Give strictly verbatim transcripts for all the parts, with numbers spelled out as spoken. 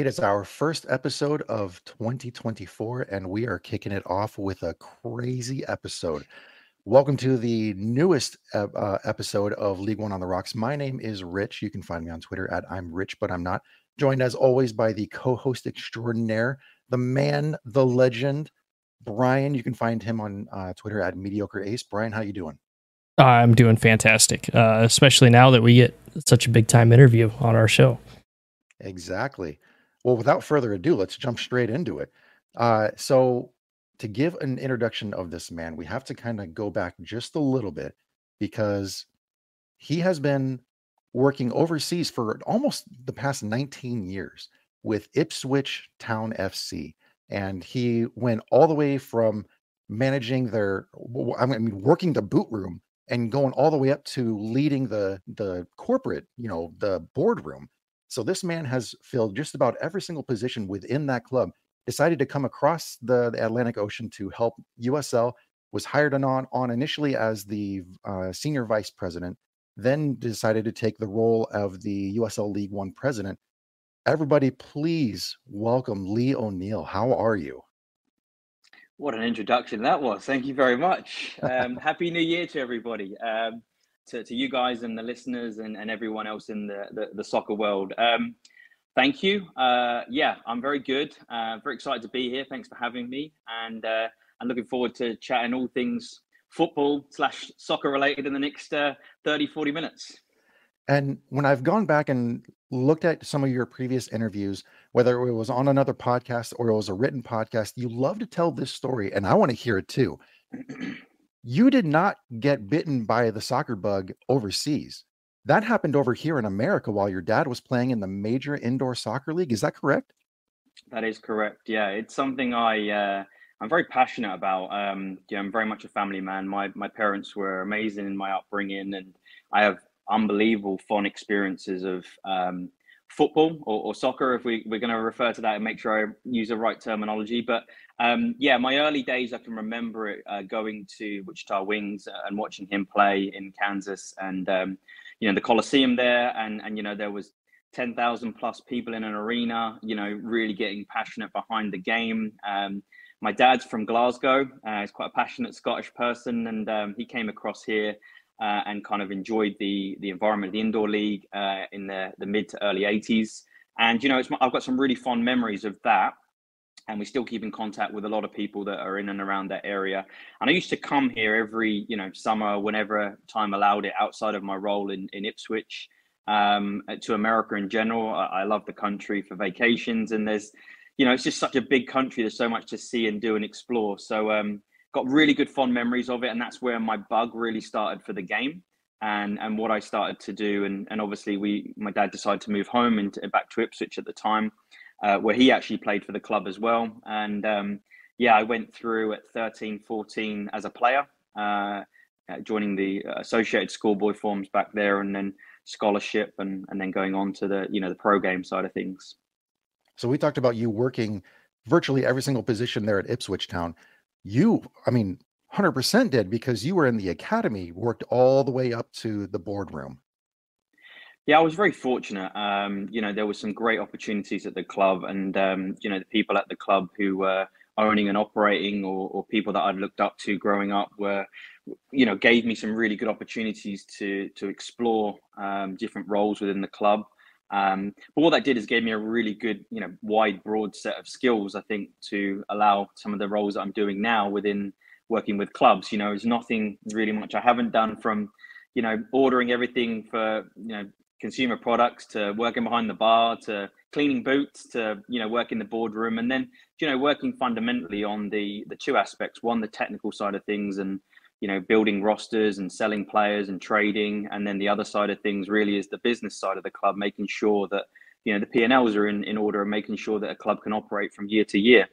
It is our first episode of twenty twenty-four, and we are kicking it off with a crazy episode. Welcome to the newest uh, uh, episode of League One on the Rocks. My name is Rich. You can find me on Twitter at I'm Rich, but I'm not. Joined as always by the co-host extraordinaire, the man, the legend, Brian. You can find him on uh, Twitter at Mediocre Ace. Brian, how you doing? I'm doing fantastic, uh, especially now that we get such a big time interview on our show. Exactly. Well, without further ado, let's jump straight into it. Uh, so, to give an introduction of this man, we have to kind of go back just a little bit because he has been working overseas for almost the past nineteen years with Ipswich Town F C. And he went all the way from managing their, I mean, working the boot room and going all the way up to leading the the corporate, you know, the boardroom. So this man has filled just about every single position within that club. Decided to come across the, the Atlantic Ocean to help U S L. Was hired on on initially as the uh, senior vice president, then decided to take the role of the U S L League One president. Everybody, please welcome Lee O'Neill. How are you? What an introduction that was. Thank you very much. Um, Happy New Year to everybody, um, to, to you guys and the listeners and, and everyone else in the, the, the soccer world. Um, thank you. Uh, yeah, I'm very good. Uh, very excited to be here. Thanks for having me. And uh, I'm looking forward to chatting all things football slash soccer related in the next uh, thirty, forty minutes. And when I've gone back and looked at some of your previous interviews, whether it was on another podcast or it was a written podcast, you love to tell this story, and I want to hear it too. You did not get bitten by the soccer bug overseas. That happened over here in America while your dad was playing in the major indoor soccer league. Is that correct? That is correct. Yeah, it's something I uh, I'm very passionate about. Um, yeah, I'm very much a family man. My my parents were amazing in my upbringing, and I have unbelievable fun experiences of um, football or, or soccer, if we, we're going to refer to that and make sure I use the right terminology. But um, yeah, my early days, I can remember it uh, going to Wichita Wings and watching him play in Kansas, and um, you know, the Coliseum there, and and you know, there was ten thousand plus people in an arena, you know, really getting passionate behind the game. Um, my dad's from Glasgow. Uh, he's quite a passionate Scottish person, and um, he came across here Uh, and kind of enjoyed the the environment of the indoor league uh, in the, the mid to early eighties. And, you know, it's, I've got some really fond memories of that. And we still keep in contact with a lot of people that are in and around that area. And I used to come here every, you know, summer, whenever time allowed it, outside of my role in, in Ipswich, um, to America in general. I, I love the country for vacations. And there's, you know, it's just such a big country. There's so much to see and do and explore. So, um, got really good fond memories of it, and that's where my bug really started for the game, and and what I started to do. And and obviously we, my dad decided to move home and back to Ipswich at the time, uh, where he actually played for the club as well. And um, yeah, I went through at thirteen, fourteen as a player, uh, joining the Associated Schoolboy Forms back there, and then scholarship, and and then going on to the, you know, the pro game side of things. So we talked about you working virtually every single position there at Ipswich Town. You, I mean, one hundred percent did, because you were in the academy, worked all the way up to the boardroom. Yeah, I was very fortunate. Um, you know, there were some great opportunities at the club, and, um, you know, the people at the club who were owning and operating, or, or people that I'd looked up to growing up, were, you know, gave me some really good opportunities to, to explore um, different roles within the club. Um, but what that did is gave me a really good, you know, wide, broad set of skills, I think, to allow some of the roles that I'm doing now within working with clubs. You know, there's nothing really much I haven't done, from, you know, ordering everything for, you know, consumer products, to working behind the bar, to cleaning boots, to, you know, working the boardroom, and then, you know, working fundamentally on the, the two aspects. One, the technical side of things, and, you know, building rosters and selling players and trading. And then the other side of things really is the business side of the club, making sure that, you know, the P and Ls are in, in order, and making sure that a club can operate from year to year.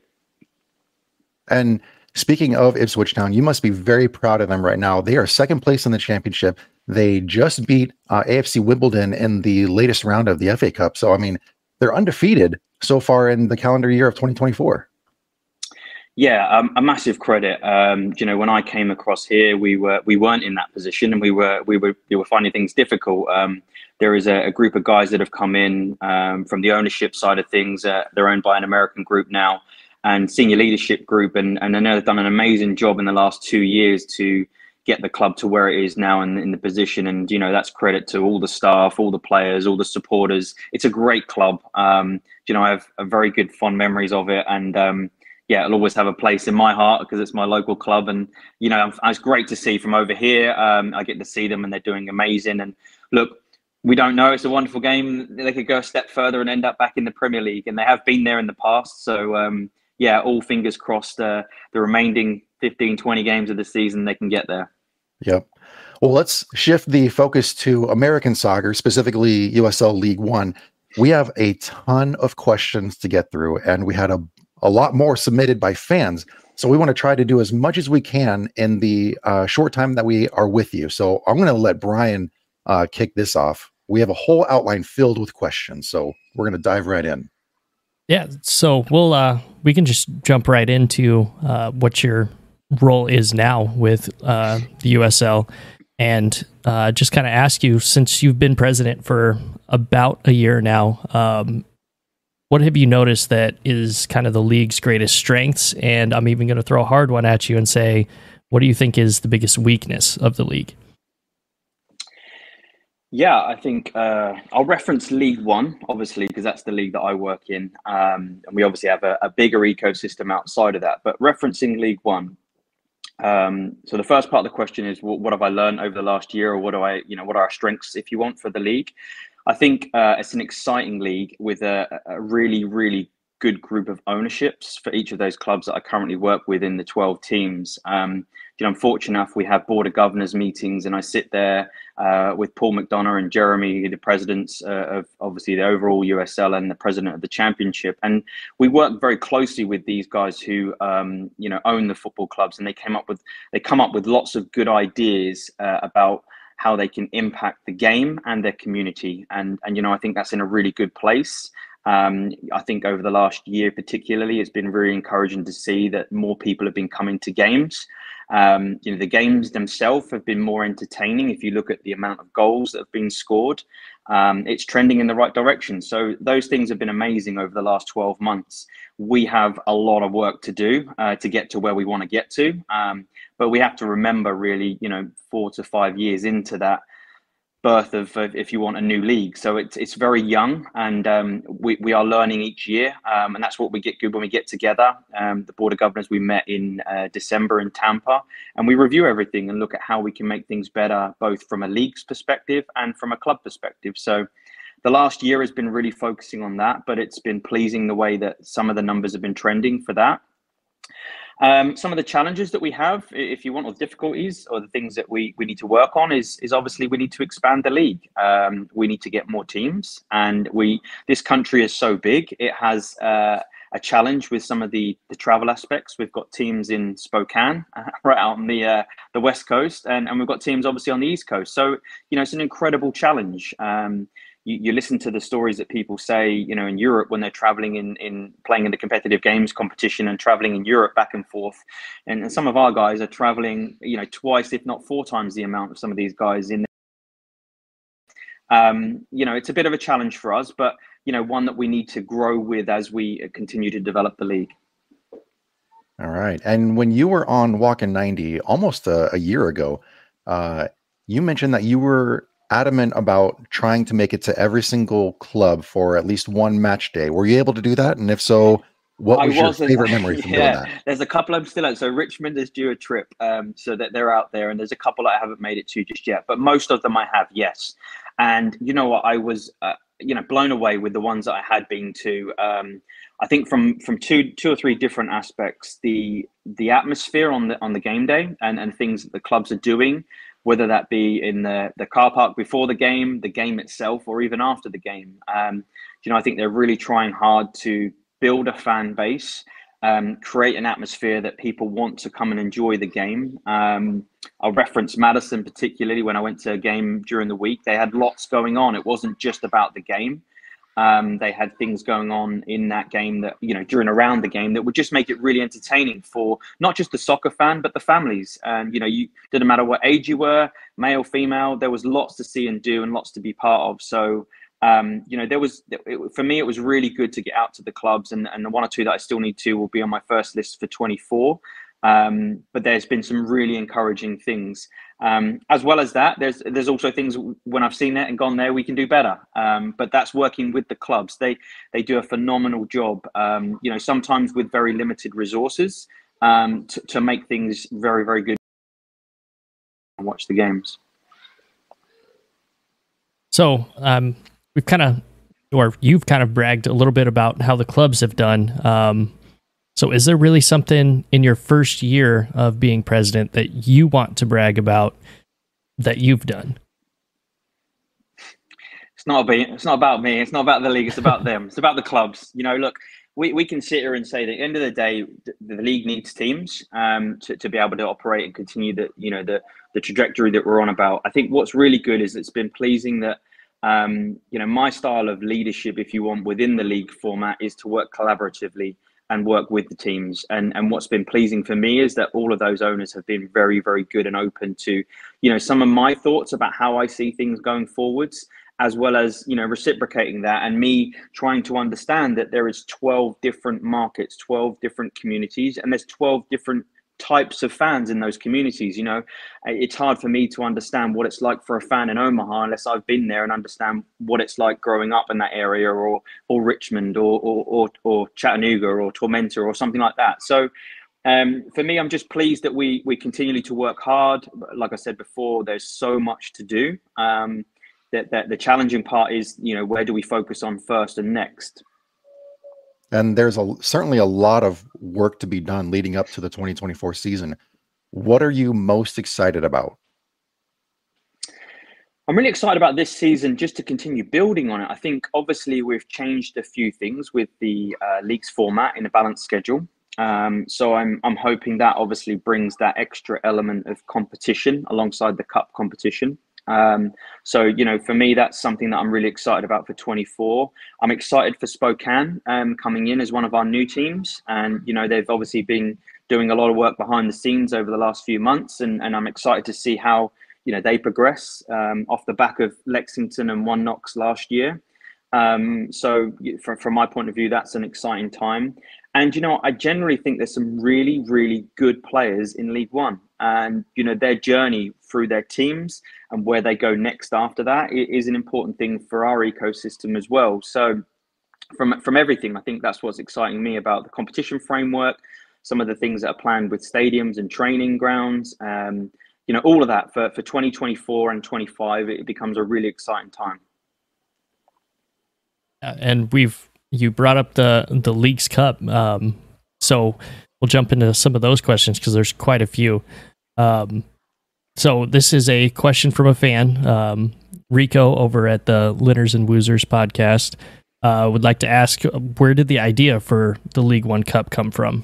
And speaking of Ipswich Town, you must be very proud of them right now. They are second place in the championship. They just beat uh, A F C Wimbledon in the latest round of the F A Cup. So, I mean, they're undefeated so far in the calendar year of twenty twenty-four. Yeah, um, a massive credit. Um, you know, when I came across here, we were we weren't in that position, and we were we were we were finding things difficult. Um, there is a, a group of guys that have come in um, from the ownership side of things. Uh, they're owned by an American group now, and senior leadership group, and and I know they've done an amazing job in the last two years to get the club to where it is now and in, in the position. And you know, that's credit to all the staff, all the players, all the supporters. It's a great club. Um, you know, I have a very good fond memories of it, and um, yeah, it'll always have a place in my heart because it's my local club. And, you know, it's great to see from over here. Um, I get to see them and they're doing amazing. And look, we don't know. It's a wonderful game. They could go a step further and end up back in the Premier League. And they have been there in the past. So, um, yeah, all fingers crossed uh, the remaining fifteen, twenty games of the season, they can get there. Yep. Well, let's shift the focus to American soccer, specifically U S L League One. We have a ton of questions to get through, and we had a a lot more submitted by fans. So we want to try to do as much as we can in the uh, short time that we are with you. So I'm going to let Brian uh, kick this off. We have a whole outline filled with questions. So we're going to dive right in. Yeah. So we'll, uh, we can just jump right into uh, what your role is now with uh, the U S L, and uh, just kind of ask you, since you've been president for about a year now, um, what have you noticed that is kind of the league's greatest strengths? And I'm even going to throw a hard one at you and say, what do you think is the biggest weakness of the league? Yeah, I think uh, I'll reference League One, obviously, because that's the league that I work in. Um, and we obviously have a, a bigger ecosystem outside of that. But referencing League One, um, so the first part of the question is, what, what have I learned over the last year, or what do I, you know, what are our strengths, if you want, for the league? I think uh, it's an exciting league with a, a really, really good group of ownerships for each of those clubs that I currently work with in the twelve teams. Um, you know, I'm fortunate enough, we have board of governors meetings, and I sit there uh, with Paul McDonough and Jeremy, the presidents uh, of obviously the overall U S L and the president of the championship. And we work very closely with these guys who, um, you know, own the football clubs, and they came up with, they come up with lots of good ideas uh, about how they can impact the game and their community. And, and you know, I think that's in a really good place. Um, I think over the last year particularly, it's been really encouraging to see that more people have been coming to games. Um, you know, the games themselves have been more entertaining. If you look at the amount of goals that have been scored, um, it's trending in the right direction. So those things have been amazing over the last twelve months. We have a lot of work to do uh, to get to where we want to get to. Um, but we have to remember, really, you know, four to five years into that birth of, uh, if you want, a new league. So it's it's very young, and um, we, we are learning each year, um, and that's what we get good when we get together. Um, the board of governors, we met in uh, December in Tampa, and we review everything and look at how we can make things better, both from a league's perspective and from a club perspective. So the last year has been really focusing on that, but it's been pleasing the way that some of the numbers have been trending for that. Um, some of the challenges that we have, if you want, or difficulties, or the things that we, we need to work on is, is obviously we need to expand the league. Um, we need to get more teams, and we, this country is so big, it has uh, a challenge with some of the, the travel aspects. We've got teams in Spokane, uh, right out on the, uh, the West Coast, and, and we've got teams obviously on the East Coast. So, you know, it's an incredible challenge. Um, You, you listen to the stories that people say, you know, in Europe when they're traveling in, in playing in the competitive games competition and traveling in Europe back and forth. And, and some of our guys are traveling, you know, twice, if not four times the amount of some of these guys in. Um, you know, it's a bit of a challenge for us, but, you know, one that we need to grow with as we continue to develop the league. All right. And when you were on Walkin' ninety almost a, a year ago, uh, you mentioned that you were adamant about trying to make it to every single club for at least one match day. Were you able to do that? And if so, what was your favorite memory from yeah, doing that? There's a couple I'm still at. So Richmond is due a trip, um, so that they're out there, and there's a couple I haven't made it to just yet, but most of them I have, yes. And you know what, I was, uh, you know, blown away with the ones that I had been to. Um, I think from from two two or three different aspects, the the atmosphere on the on the game day, and and things that the clubs are doing, whether that be in the, the car park before the game, the game itself, or even after the game. Um, you know, I think they're really trying hard to build a fan base, um, create an atmosphere that people want to come and enjoy the game. Um, I'll reference Madison particularly. When I went to a game during the week, they had lots going on. It wasn't just about the game. Um, they had things going on in that game that, you know, during around the game that would just make it really entertaining for not just the soccer fan, but the families. And, you know, you didn't matter what age you were, male, female, there was lots to see and do and lots to be part of. So, um, you know, there was, it, for me, it was really good to get out to the clubs, and, and the one or two that I still need to will be on my first list for twenty-four. Um, but there's been some really encouraging things. Um, as well as that, there's there's also things when I've seen it and gone there, we can do better. Um, but that's working with the clubs. They they do a phenomenal job. Um, you know, sometimes with very limited resources, um, to, to make things very very good and watch the games. So um, we've kind of, or you've kind of bragged a little bit about how the clubs have done. Um, So is there really something in your first year of being president that you want to brag about that you've done? It's not about, it's not about me. It's not about the league. It's about them. It's about the clubs. You know, look, we, we can sit here and say that at the end of the day, the, the league needs teams um, to, to be able to operate and continue the, you know, the, the trajectory that we're on about. I think what's really good is it's been pleasing that, um, you know, my style of leadership, if you want, within the league format is to work collaboratively and work with the teams. And and what's been pleasing for me is that all of those owners have been very, very good and open to, you know, some of my thoughts about how I see things going forwards, as well as, you know, reciprocating that and me trying to understand that there is twelve different markets, twelve different communities, and there's twelve different types of fans in those communities. You know, it's hard for me to understand what it's like for a fan in Omaha unless I've been there and understand what it's like growing up in that area, or or Richmond, or or or, or Chattanooga, or Tormenta, or something like that. So um, for me, I'm just pleased that we we continually to work hard. Like I said before, there's so much to do. Um, that that the challenging part is, you know, where do we focus on first and next? And there's a certainly a lot of work to be done leading up to the twenty twenty-four season. What are you most excited about? I'm really excited about this season just to continue building on it. I think obviously we've changed a few things with the uh, league's format in a balanced schedule. Um, so I'm I'm hoping that obviously brings that extra element of competition alongside the cup competition. Um, so, you know, for me, that's something that I'm really excited about for twenty-four. I'm excited for Spokane um, coming in as one of our new teams. And, you know, they've obviously been doing a lot of work behind the scenes over the last few months. And, and I'm excited to see how, you know, they progress um, off the back of Lexington and One Knox last year. Um, so from, from my point of view, that's an exciting time. And, you know, I generally think there's some really, really good players in League One. And, you know, their journey through their teams and where they go next after that is an important thing for our ecosystem as well. So from from everything, I think that's what's exciting me about the competition framework, some of the things that are planned with stadiums and training grounds, um, you know, all of that for, for twenty twenty-four and twenty-five, it becomes a really exciting time. And we've, you brought up the, the Leagues Cup. Um, so we'll jump into some of those questions because there's quite a few. Um, so this is a question from a fan, um, Rico over at the Linners and Woozers podcast, uh, would like to ask, where did the idea for the League One Cup come from?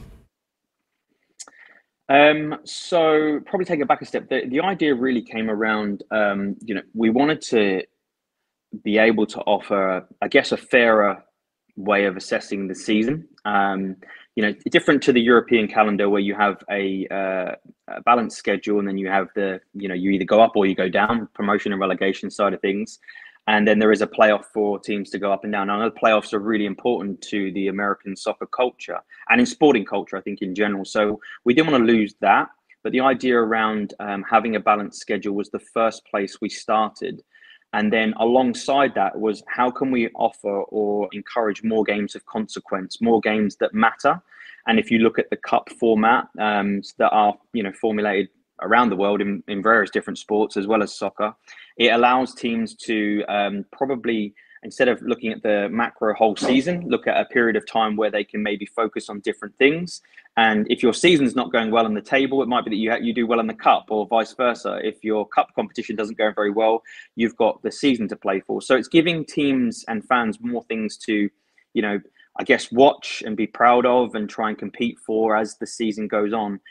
Um, so probably take it back a step. The, the idea really came around, um, you know, we wanted to be able to offer, I guess, a fairer way of assessing the season. Um, you know, different to the European calendar where you have a, uh, a balanced schedule, and then you have the, you know, you either go up or you go down, promotion and relegation side of things. And then there is a playoff for teams to go up and down. I know the playoffs are really important to the American soccer culture and in sporting culture, I think, in general. So we didn't want to lose that. But the idea around um, having a balanced schedule was the first place we started. And then alongside that was, how can we offer or encourage more games of consequence, more games that matter? And if you look at the cup format um, that are, you know, formulated around the world in, in various different sports as well as soccer, it allows teams to um, probably, instead of looking at the macro whole season, look at a period of time where they can maybe focus on different things. And if your season's not going well on the table, it might be that you you do well in the cup, or vice versa. If your cup competition doesn't go very well, you've got the season to play for. So it's giving teams and fans more things to, you know, I guess, watch and be proud of and try and compete for as the season goes on.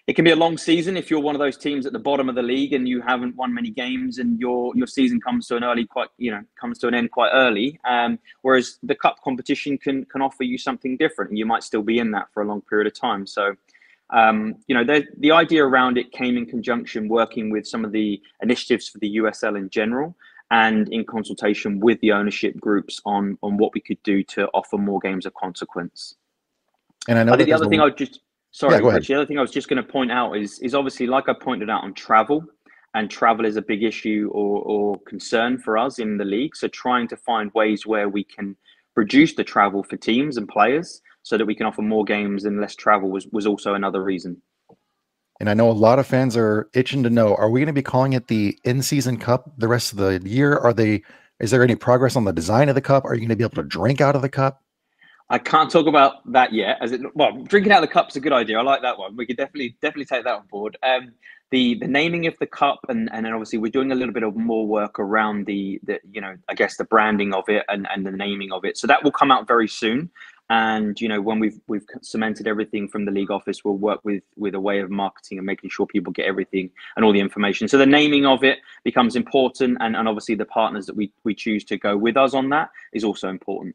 it can be a long season if you're one of those teams at the bottom of the league and you haven't won many games and your your season comes to an early quite you know comes to an end quite early. Um, whereas the cup competition can can offer you something different, and you might still be in that for a long period of time. So, um, you know, the the idea around it came in conjunction working with some of the initiatives for the U S L in general, and in consultation with the ownership groups on on what we could do to offer more games of consequence. And I know I think the that other a... thing I would just Sorry, yeah, go ahead. Rich. The other thing I was just going to point out is, is obviously, like I pointed out on travel, and travel is a big issue or, or concern for us in the league. So trying to find ways where we can reduce the travel for teams and players so that we can offer more games and less travel was, was also another reason. And I know a lot of fans are itching to know, are we going to be calling it the in-season cup the rest of the year? Are they, is there any progress on the design of the cup? Are you going to be able to drink out of the cup? I can't talk about that yet. As it, well, drinking out of the cup is a good idea. I like that one. We could definitely definitely take that on board. Um, the the naming of the cup, and and then obviously we're doing a little bit of more work around the the you know I guess the branding of it and and the naming of it. So that will come out very soon. And you know when we've we've cemented everything from the league office, we'll work with with a way of marketing and making sure people get everything and all the information. So the naming of it becomes important, and and obviously the partners that we we choose to go with us on that is also important.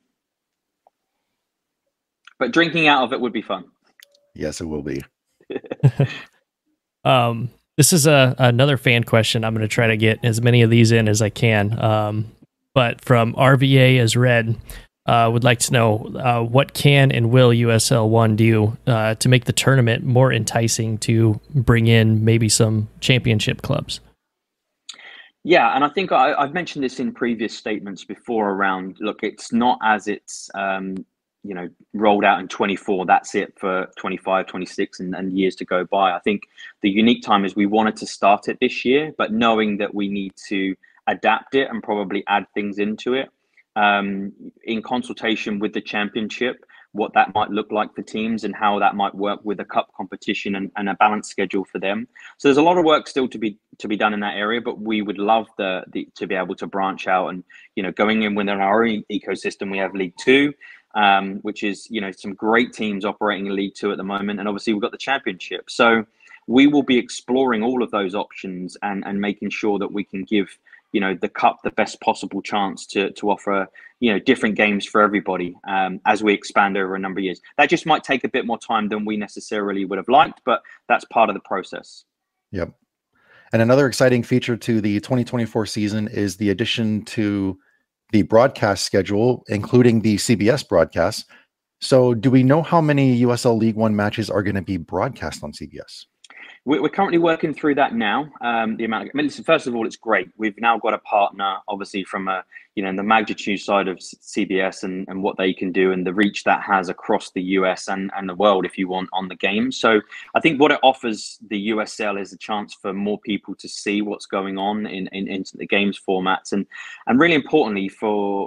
But drinking out of it would be fun. Yes, it will be. um, this is a another fan question. I'm going to try to get as many of these in as I can. Um, but from R V A as Red, uh, would like to know uh, what can and will U S L one do uh, to make the tournament more enticing to bring in maybe some championship clubs? Yeah, and I think I, I've mentioned this in previous statements before around, look, it's not as it's, um, you know, rolled out in twenty-four, that's it for twenty-five, twenty-six and, and years to go by. I think the unique time is we wanted to start it this year, but knowing that we need to adapt it and probably add things into it um, in consultation with the championship, what that might look like for teams and how that might work with a cup competition and, and a balanced schedule for them. So there's a lot of work still to be to be done in that area, but we would love the, the to be able to branch out and, you know, going in within our own ecosystem. We have League Two, um, which is, you know, some great teams operating in League Two at the moment. And obviously we've got the championship. So we will be exploring all of those options and, and making sure that we can give, you know, the cup the best possible chance to to offer, you know, different games for everybody um, as we expand over a number of years. That just might take a bit more time than we necessarily would have liked, but that's part of the process. Yep. And another exciting feature to the twenty twenty-four season is the addition to the broadcast schedule, including the C B S broadcast. So do we know how many U S L League One matches are going to be broadcast on C B S? We're currently working through that now. Um, the amount. Of, I mean, listen, first of all, it's great. We've now got a partner, obviously, from a you know the magnitude side of C B S and, and what they can do and the reach that has across the U S and, and the world, if you want, on the game. So I think what it offers the U S L is a chance for more people to see what's going on in in, in the games formats, and and really importantly for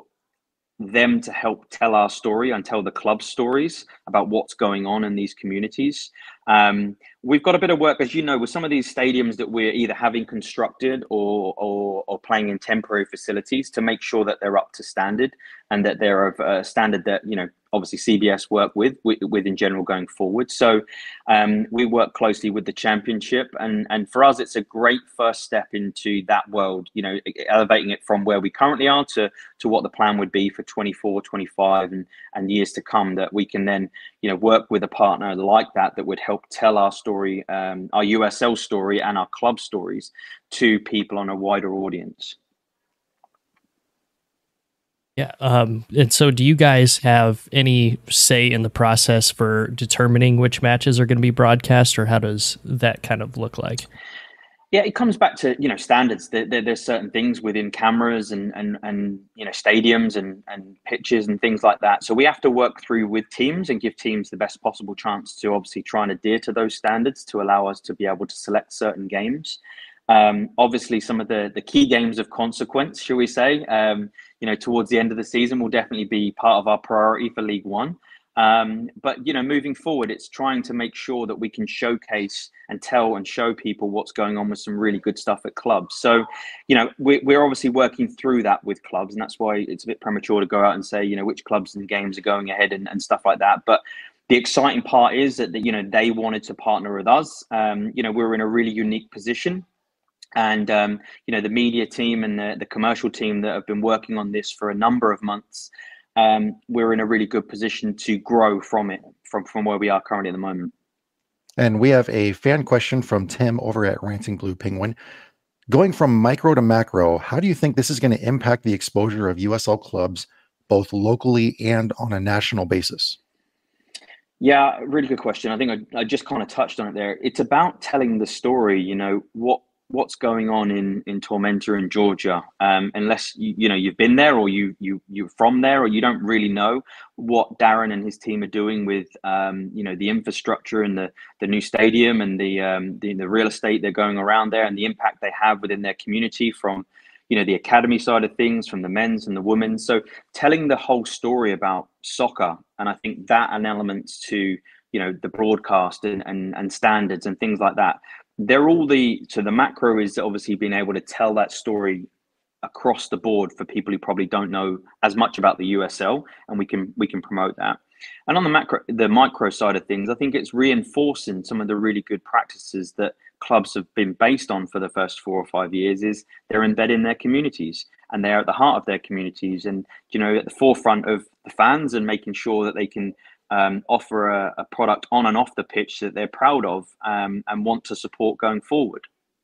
them to help tell our story and tell the club stories about what's going on in these communities. Um, we've got a bit of work, as you know, with some of these stadiums that we're either having constructed or, or, or playing in temporary facilities to make sure that they're up to standard and that they're of a standard that, you know, obviously C B S work with, with, with in general going forward. So um, we work closely with the championship, and, and for us, it's a great first step into that world, you know, elevating it from where we currently are to, to what the plan would be for twenty-four, twenty-five and, and years to come, that we can then, you know, work with a partner like that, that would help tell our story, um, our U S L story and our club stories to people on a wider audience. Yeah. Um, and so do you guys have any say in the process for determining which matches are going to be broadcast, or how does that kind of look like? Yeah, it comes back to, you know, standards. There, there, there's certain things within cameras and, and, and you know, stadiums and, and pitches and things like that. So we have to work through with teams and give teams the best possible chance to obviously try and adhere to those standards to allow us to be able to select certain games. Um, obviously, some of the, the key games of consequence, shall we say, um, you know, towards the end of the season will definitely be part of our priority for League One. Um, but, you know, moving forward, it's trying to make sure that we can showcase and tell and show people what's going on with some really good stuff at clubs. So, you know, we, we're obviously working through that with clubs, and that's why it's a bit premature to go out and say, you know, which clubs and games are going ahead and, and stuff like that. But the exciting part is that, you know, they wanted to partner with us. Um, you know, we're in a really unique position. And, um, you know, the media team and the, the commercial team that have been working on this for a number of months, um, we're in a really good position to grow from it, from, from where we are currently at the moment. And we have a fan question from Tim over at Ranting Blue Penguin. Going from micro to macro, how do you think this is going to impact the exposure of U S L clubs, both locally and on a national basis? Yeah, really good question. I think I, I just kind of touched on it there. It's about telling the story, you know, what what's going on in in Tormenta in Georgia. Um, unless you, you know you've been there, or you you you're from there, or you don't really know what Darren and his team are doing with um, you know the infrastructure and the the new stadium and the, um, the the real estate they're going around there, and the impact they have within their community from you know the academy side of things, from the men's and the women's. So telling the whole story about soccer, and I think that and elements to you know the broadcast and and, and standards and things like that. They're all the, so the macro is obviously being able to tell that story across the board for people who probably don't know as much about the U S L, and we can we can promote that. And on the macro, the micro side of things, I think it's reinforcing some of the really good practices that clubs have been based on for the first four or five years. Is they're embedding their communities, and they're at the heart of their communities, and you know at the forefront of the fans, and making sure that they can Um, offer a, a product on and off the pitch that they're proud of um, and want to support going forward.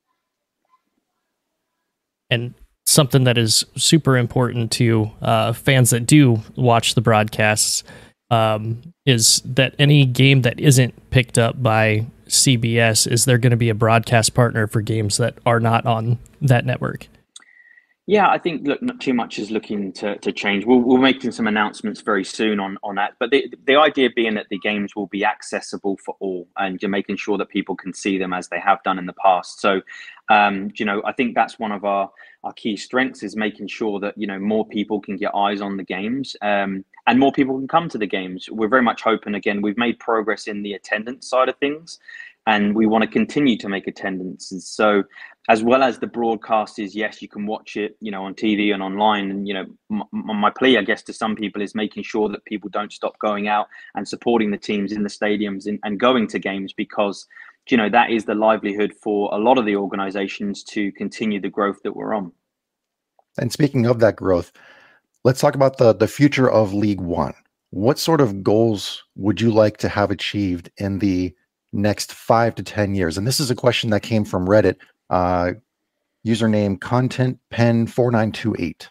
And something that is super important to uh, fans that do watch the broadcasts um, is that any game that isn't picked up by C B S, is there going to be a broadcast partner for games that are not on that network? Yeah, I think look, not too much is looking to, to change. We'll, we're making some announcements very soon on, on that. But the, the idea being that the games will be accessible for all, and you're making sure that people can see them as they have done in the past. So, um, you know, I think that's one of our, our key strengths, is making sure that, you know, more people can get eyes on the games um, and more people can come to the games. We're very much hoping, again, we've made progress in the attendance side of things, and we want to continue to make attendance. And so, as well as the broadcast is, yes, you can watch it, you know, on T V and online. And, you know, m- my plea, I guess, to some people is making sure that people don't stop going out and supporting the teams in the stadiums and, and going to games, because, you know, that is the livelihood for a lot of the organizations to continue the growth that we're on. And speaking of that growth, let's talk about the, the future of League One. What sort of goals would you like to have achieved in the next five to ten years? And this is a question that came from Reddit. Uh, username content pen four nine two eight.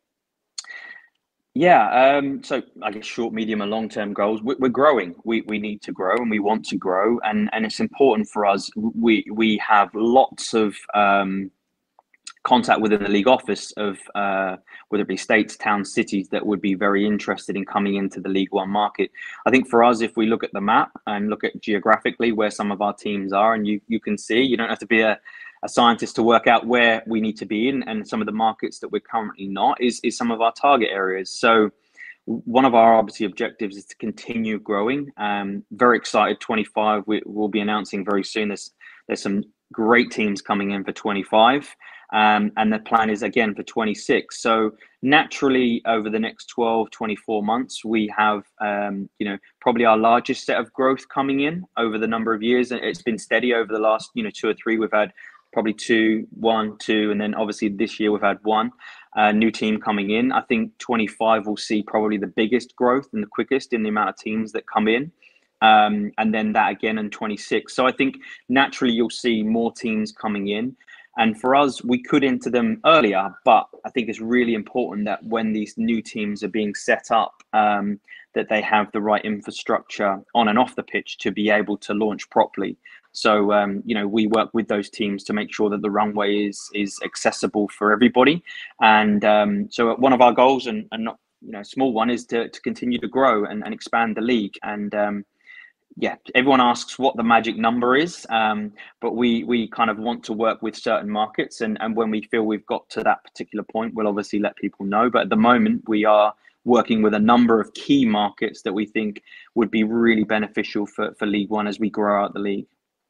Yeah, um, so I guess short, medium, and long-term goals. We're, we're growing. We we need to grow, and we want to grow, and and it's important for us. We we have lots of um, contact within the league office of uh, whether it be states, towns, cities that would be very interested in coming into the League One market. I think for us, if we look at the map and look at geographically where some of our teams are, and you you can see, you don't have to be a a scientist to work out where we need to be in, and some of the markets that we're currently not is, is some of our target areas. So one of our obviously objectives is to continue growing. Um, very excited, twenty-five, we, we'll be announcing very soon. There's, there's some great teams coming in for twenty-five. Um, and the plan is again for twenty-six. So naturally over the next twelve, twenty-four months, we have, um, you know, probably our largest set of growth coming in over the number of years. And it's been steady over the last, you know, two or three. We've had probably two, one, two, and then obviously this year we've had one uh, new team coming in. I think twenty-five will see probably the biggest growth and the quickest in the amount of teams that come in. Um, and then that again in twenty-six. So I think naturally you'll see more teams coming in. And for us, we could enter them earlier, but I think it's really important that when these new teams are being set up, um, that they have the right infrastructure on and off the pitch to be able to launch properly. So, um, you know, we work with those teams to make sure that the runway is is accessible for everybody. And um, so one of our goals, and, and not, you know, small one, is to, to continue to grow and, and expand the league. And um, yeah, everyone asks what the magic number is, um, but we we kind of want to work with certain markets. And, and when we feel we've got to that particular point, we'll obviously let people know. But at the moment, we are working with a number of key markets that we think would be really beneficial for, for League One as we grow out the league.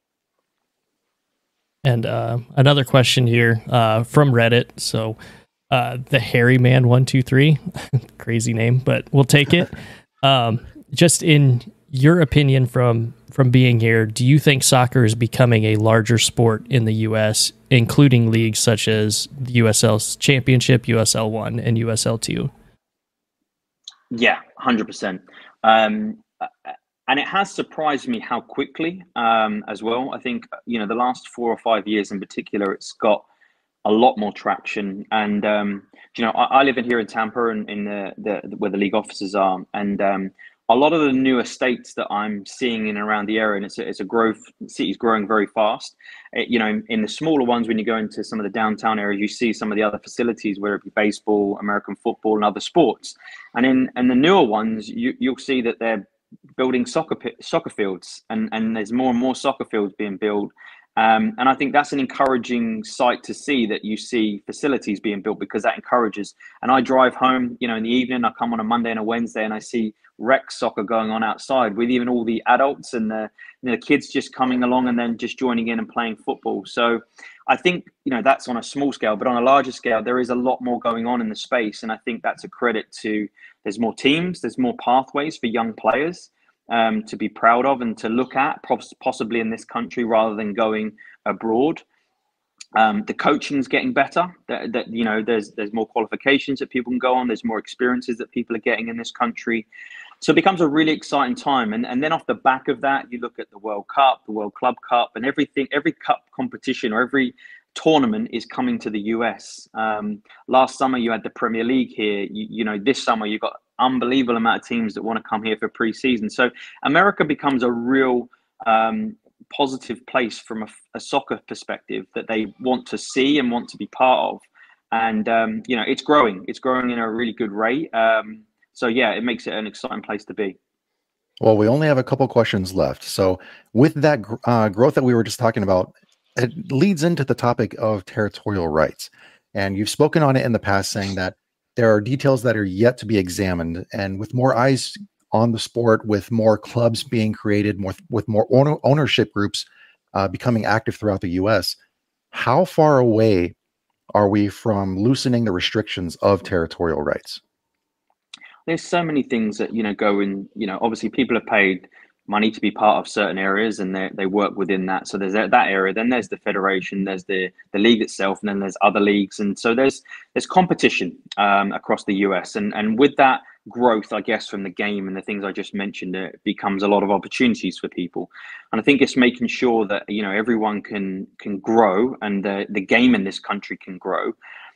And uh, another question here uh, from Reddit. So uh, the Hairy Man one two three, crazy name, but we'll take it. Um, just in your opinion from from being here, do you think soccer is becoming a larger sport in the U S, including leagues such as the U S L Championship, U S L One, and U S L Two? Yeah, one hundred percent. Um, and it has surprised me how quickly um, as well. I think, you know, the last four or five years in particular, it's got a lot more traction. And, um, you know, I, I live in here in Tampa and in the, the where the league offices are. And um, a lot of the new estates that I'm seeing in and around the area, and it's a, it's a growth, the city's growing very fast. It, you know, in, in the smaller ones, when you go into some of the downtown areas, you see some of the other facilities, whether it be baseball, American football, and other sports. And in and the newer ones, you, you'll see that they're building soccer soccer fields, and, and there's more and more soccer fields being built. Um, and I think that's an encouraging sight to see, that you see facilities being built, because that encourages. And I drive home, you know, in the evening, I come on a Monday and a Wednesday and I see rec soccer going on outside with even all the adults and the, you know, the kids just coming along and then just joining in and playing football. So I think, you know, that's on a small scale, but on a larger scale, there is a lot more going on in the space. And I think that's a credit to, there's more teams, there's more pathways for young players Um, to be proud of and to look at, possibly in this country rather than going abroad. Um, the coaching's getting better. That, that you know, there's there's more qualifications that people can go on. There's more experiences that people are getting in this country. So it becomes a really exciting time. And and then off the back of that, you look at the World Cup, the World Club Cup, and everything. Every cup competition or every tournament is coming to the U S. Um, last summer you had the Premier League here. You, you know, this summer you got unbelievable amount of teams that want to come here for pre-season. So America becomes a real um, positive place from a, a soccer perspective that they want to see and want to be part of. And, um, you know, it's growing. It's growing in a really good rate. Um, so, yeah, it makes it an exciting place to be. Well, we only have a couple questions left. So with that uh, growth that we were just talking about, it leads into the topic of territorial rights. And you've spoken on it in the past, saying that there are details that are yet to be examined, and with more eyes on the sport, with more clubs being created, more with more owner, ownership groups uh, becoming active throughout the U S, how far away are we from loosening the restrictions of territorial rights? There's so many things that, you know, go in, you know, obviously people are paid money to be part of certain areas, and they they work within that. So there's that, that area. Then there's the federation, there's the the league itself, and then there's other leagues. And so there's there's competition um, across the U S. And and with that growth, I guess, from the game and the things I just mentioned, it becomes a lot of opportunities for people. And I think it's making sure that, you know, everyone can can grow, and the the game in this country can grow.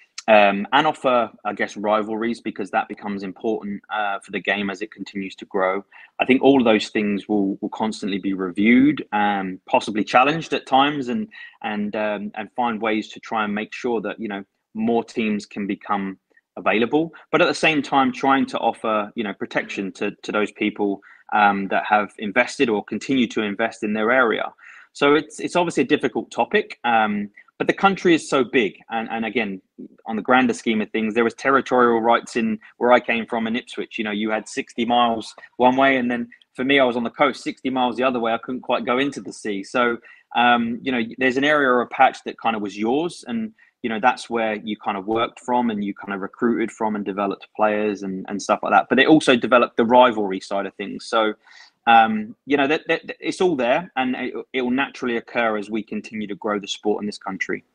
Um, and offer, I guess, rivalries, because that becomes important uh, for the game as it continues to grow. I think all of those things will will constantly be reviewed, and possibly challenged at times, and and um, and find ways to try and make sure that, you know, more teams can become available, but at the same time trying to offer, you know, protection to to those people um, that have invested or continue to invest in their area. So it's it's obviously a difficult topic. Um, But the country is so big, and, and again, on the grander scheme of things, there was territorial rights in where I came from in Ipswich. You know, you had sixty miles one way, and then for me, I was on the coast, sixty miles the other way. I couldn't quite go into the sea. So, um, you know, there's an area or a patch that kind of was yours, and you know, that's where you kind of worked from, and you kind of recruited from and developed players and, and stuff like that. But it also developed the rivalry side of things. So, um, you know, that, that it's all there, and it, it will naturally occur as we continue to grow the sport in this country.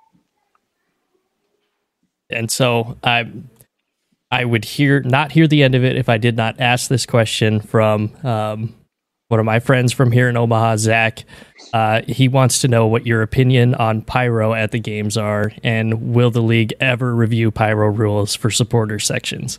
And so I, I would hear not hear the end of it if I did not ask this question from um, one of my friends from here in Omaha, Zach. Uh, he wants to know what your opinion on pyro at the games are, and will the league ever review pyro rules for supporter sections?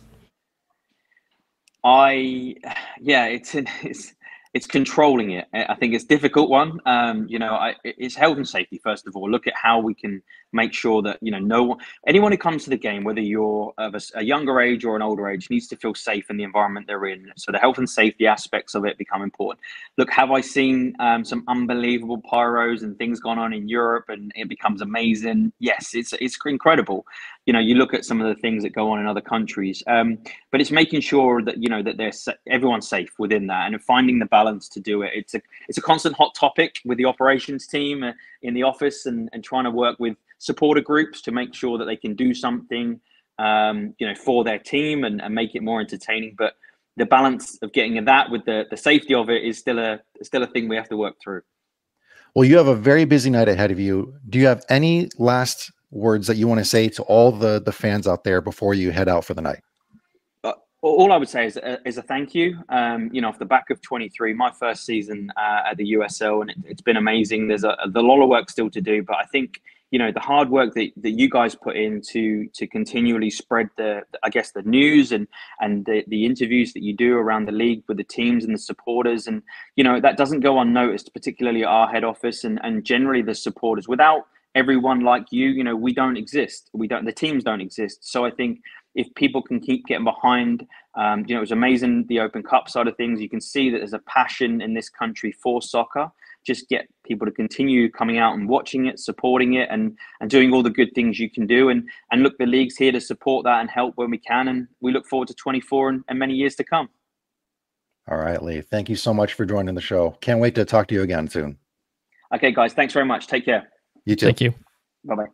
I, yeah, it's it's it's controlling it. I think it's a difficult one. Um, you know, I, it's health and safety first of all. Look at how we can make sure that, you know, no one, anyone who comes to the game, whether you're of a, a younger age or an older age, needs to feel safe in the environment they're in. So the health and safety aspects of it become important. Look, have I seen um, some unbelievable pyros and things gone on in Europe, and it becomes amazing? Yes, it's it's incredible. You know, you look at some of the things that go on in other countries, um, but it's making sure that, you know, that they're everyone's safe within that, and finding the balance to do it. It's a it's a constant hot topic with the operations team uh, in the office, and, and trying to work with supporter groups to make sure that they can do something, um, you know, for their team, and, and make it more entertaining. But the balance of getting that with the the safety of it is still a still a thing we have to work through. Well, you have a very busy night ahead of you. Do you have any last words that you want to say to all the the fans out there before you head out for the night? Uh, all I would say is a, is a thank you. Um, you know, off the back of twenty-three, my first season uh, at the U S L, and it, it's been amazing. There's a, a lot of work still to do, but I think, you know, the hard work that, that you guys put in to to continually spread the, I guess, the news and and the, the interviews that you do around the league with the teams and the supporters, and, you know, that doesn't go unnoticed, particularly at our head office and, and generally the supporters. Without everyone like you, you know, we don't exist. We don't, the teams don't exist. So I think if people can keep getting behind, um, you know, it was amazing, the Open Cup side of things. You can see that there's a passion in this country for soccer. Just get people to continue coming out and watching it, supporting it, and and doing all the good things you can do. And and look, the league's here to support that and help when we can. And we look forward to twenty-four and, and many years to come. All right, Lee. Thank you so much for joining the show. Can't wait to talk to you again soon. Okay, guys. Thanks very much. Take care. You too. Thank you. Bye-bye.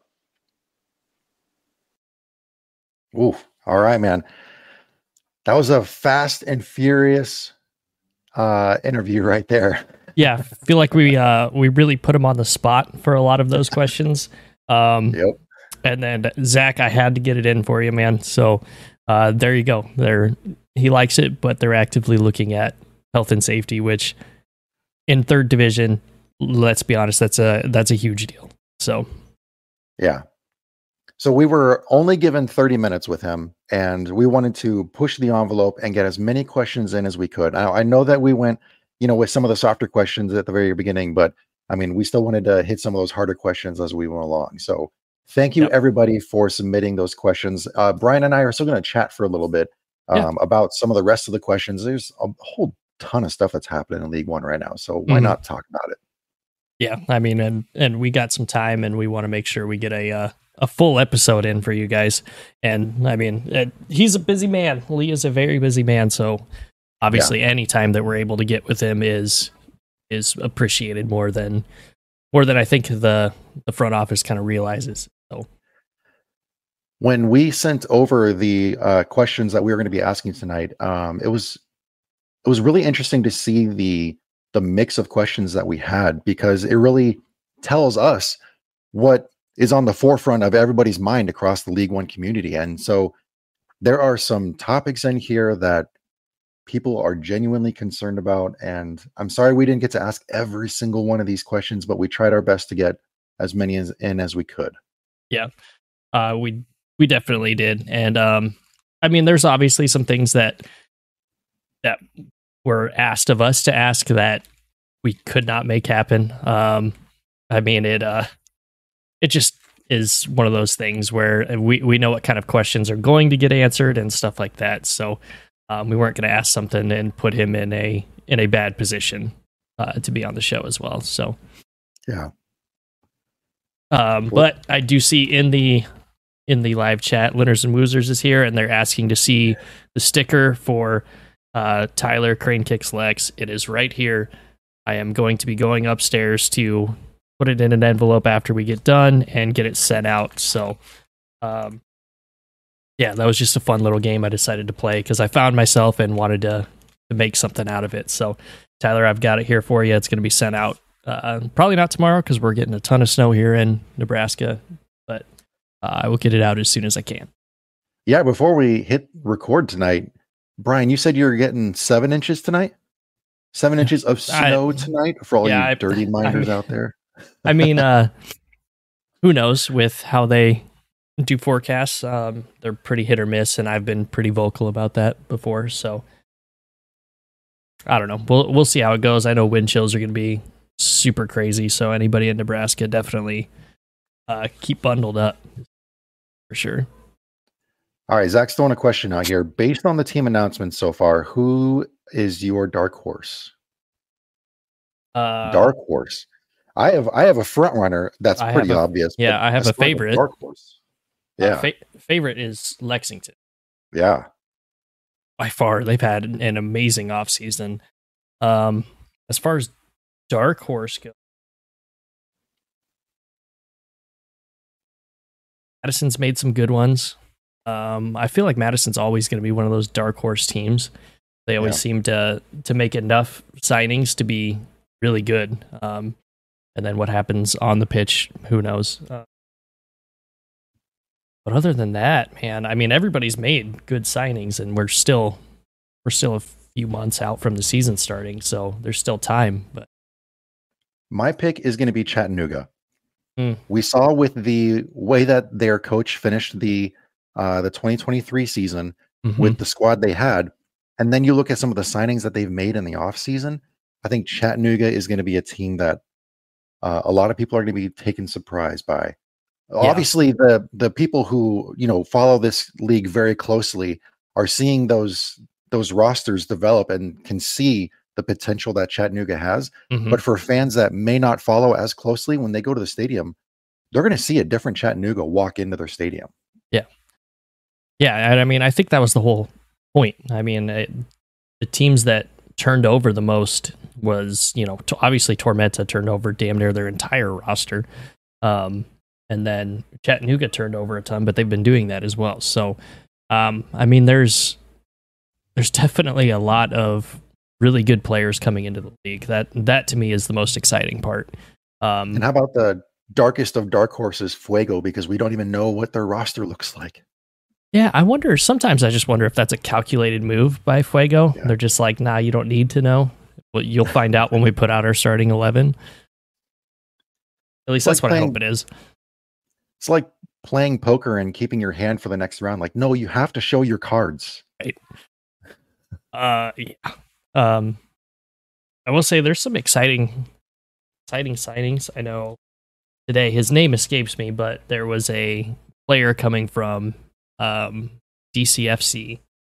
Ooh, all right, man. That was a fast and furious uh, interview right there. Yeah, I feel like we uh, we really put him on the spot for a lot of those questions. Um, Yep. And then Zach, I had to get it in for you, man. So uh, there you go. There, he likes it, but they're actively looking at health and safety, which in third division, let's be honest, that's a that's a huge deal. So Yeah. So we were only given thirty minutes with him, and we wanted to push the envelope and get as many questions in as we could. Now, I know that we went, you know, with some of the softer questions at the very beginning, but I mean, we still wanted to hit some of those harder questions as we went along. So thank you, Yep. everybody, for submitting those questions. Uh, Brian and I are still going to chat for a little bit um, Yeah. about some of the rest of the questions. There's a whole ton of stuff that's happening in League One right now. So why Mhm. not talk about it? yeah, I mean, and and we got some time, and we want to make sure we get a uh, a full episode in for you guys. And I mean, uh, he's a busy man. Lee is a very busy man, so obviously, any time that we're able to get with him is is appreciated more than more than I think the the front office kind of realizes. So When we sent over the uh, questions that we were going to be asking tonight, um, it was it was really interesting to see the the mix of questions that we had, because it really tells us what is on the forefront of everybody's mind across the League One community. And so there are some topics in here that people are genuinely concerned about. And I'm sorry we didn't get to ask every single one of these questions, but we tried our best to get as many as, in as we could. uh, we we definitely did. And um, I mean, there's obviously some things that that were asked of us to ask that we could not make happen. Um, I mean, it uh, it just is one of those things where we, we know what kind of questions are going to get answered and stuff like that. So um, we weren't going to ask something and put him in a in a bad position uh, to be on the show as well. So Yeah. um, but I do see in the in the live chat, Linners and Woozers is here, and they're asking to see the sticker for uh, Tyler Crane Kicks Lex. It is right here. I am going to be going upstairs to put it in an envelope after we get done and get it sent out. So, um, yeah, that was just a fun little game I decided to play because I found myself and wanted to, to make something out of it. So, Tyler, I've got it here for you. It's going to be sent out. Uh, probably not tomorrow because we're getting a ton of snow here in Nebraska, but uh, I will get it out as soon as I can. Yeah. Before we hit record tonight, Brian, you said you were getting seven inches tonight? Seven inches of snow I, tonight for all yeah, you I- dirty minders I- out there. I mean, uh, who knows with how they do forecasts? Um, they're pretty hit or miss, and I've been pretty vocal about that before. So I don't know. We'll we'll see how it goes. I know wind chills are going to be super crazy, so anybody in Nebraska definitely uh, keep bundled up for sure. All right, Zach's throwing a question out here. Based on the team announcements so far, who is your dark horse? Uh, Dark horse. I have I have a front runner that's I pretty have a- obvious. yeah, but I have as a far as favorite. dark horse. uh, Yeah, fa- favorite is Lexington. yeah. By far, they've had an, an amazing offseason. Um, as far as dark horse goes, Madison's made some good ones. Um, I feel like Madison's always going to be one of those dark horse teams. They always Yeah. seem to to make enough signings to be really good. Um, and then what happens on the pitch, who knows? Uh, but other than that, man, I mean, everybody's made good signings, and we're still we're still a few months out from the season starting, so there's still time. But My pick is going to be Chattanooga. Hmm. We saw with the way that their coach finished the uh, the twenty twenty-three season Mhm. with the squad they had, and then you look at some of the signings that they've made in the offseason, I think Chattanooga is going to be a team that uh, a lot of people are going to be taken surprised by. Obviously, the the people who you know follow this league very closely are seeing those those rosters develop and can see the potential that Chattanooga has. Mhm. But for fans that may not follow as closely, when they go to the stadium, they're going to see a different Chattanooga walk into their stadium. Yeah, and I mean, I think that was the whole point. I mean, it, the teams that turned over the most was, you know, t- obviously Tormenta turned over damn near their entire roster. Um, and then Chattanooga turned over a ton, but they've been doing that as well. So, um, I mean, there's there's definitely a lot of really good players coming into the league. That that to me is the most exciting part. Um, And how about the darkest of dark horses, Fuego, because we don't even know what their roster looks like. Yeah, I wonder. Sometimes I just wonder if that's a calculated move by Fuego. Yeah. They're just like, nah, you don't need to know. Well, you'll find out when we put out our starting eleven. At least It's that's like what I playing- hope it is. It's like playing poker and keeping your hand for the next round. Like, no, you have to show your cards. Uh, yeah. Um, I will say there's some exciting, exciting signings. I know today his name escapes me, but there was a player coming from um, D C F C.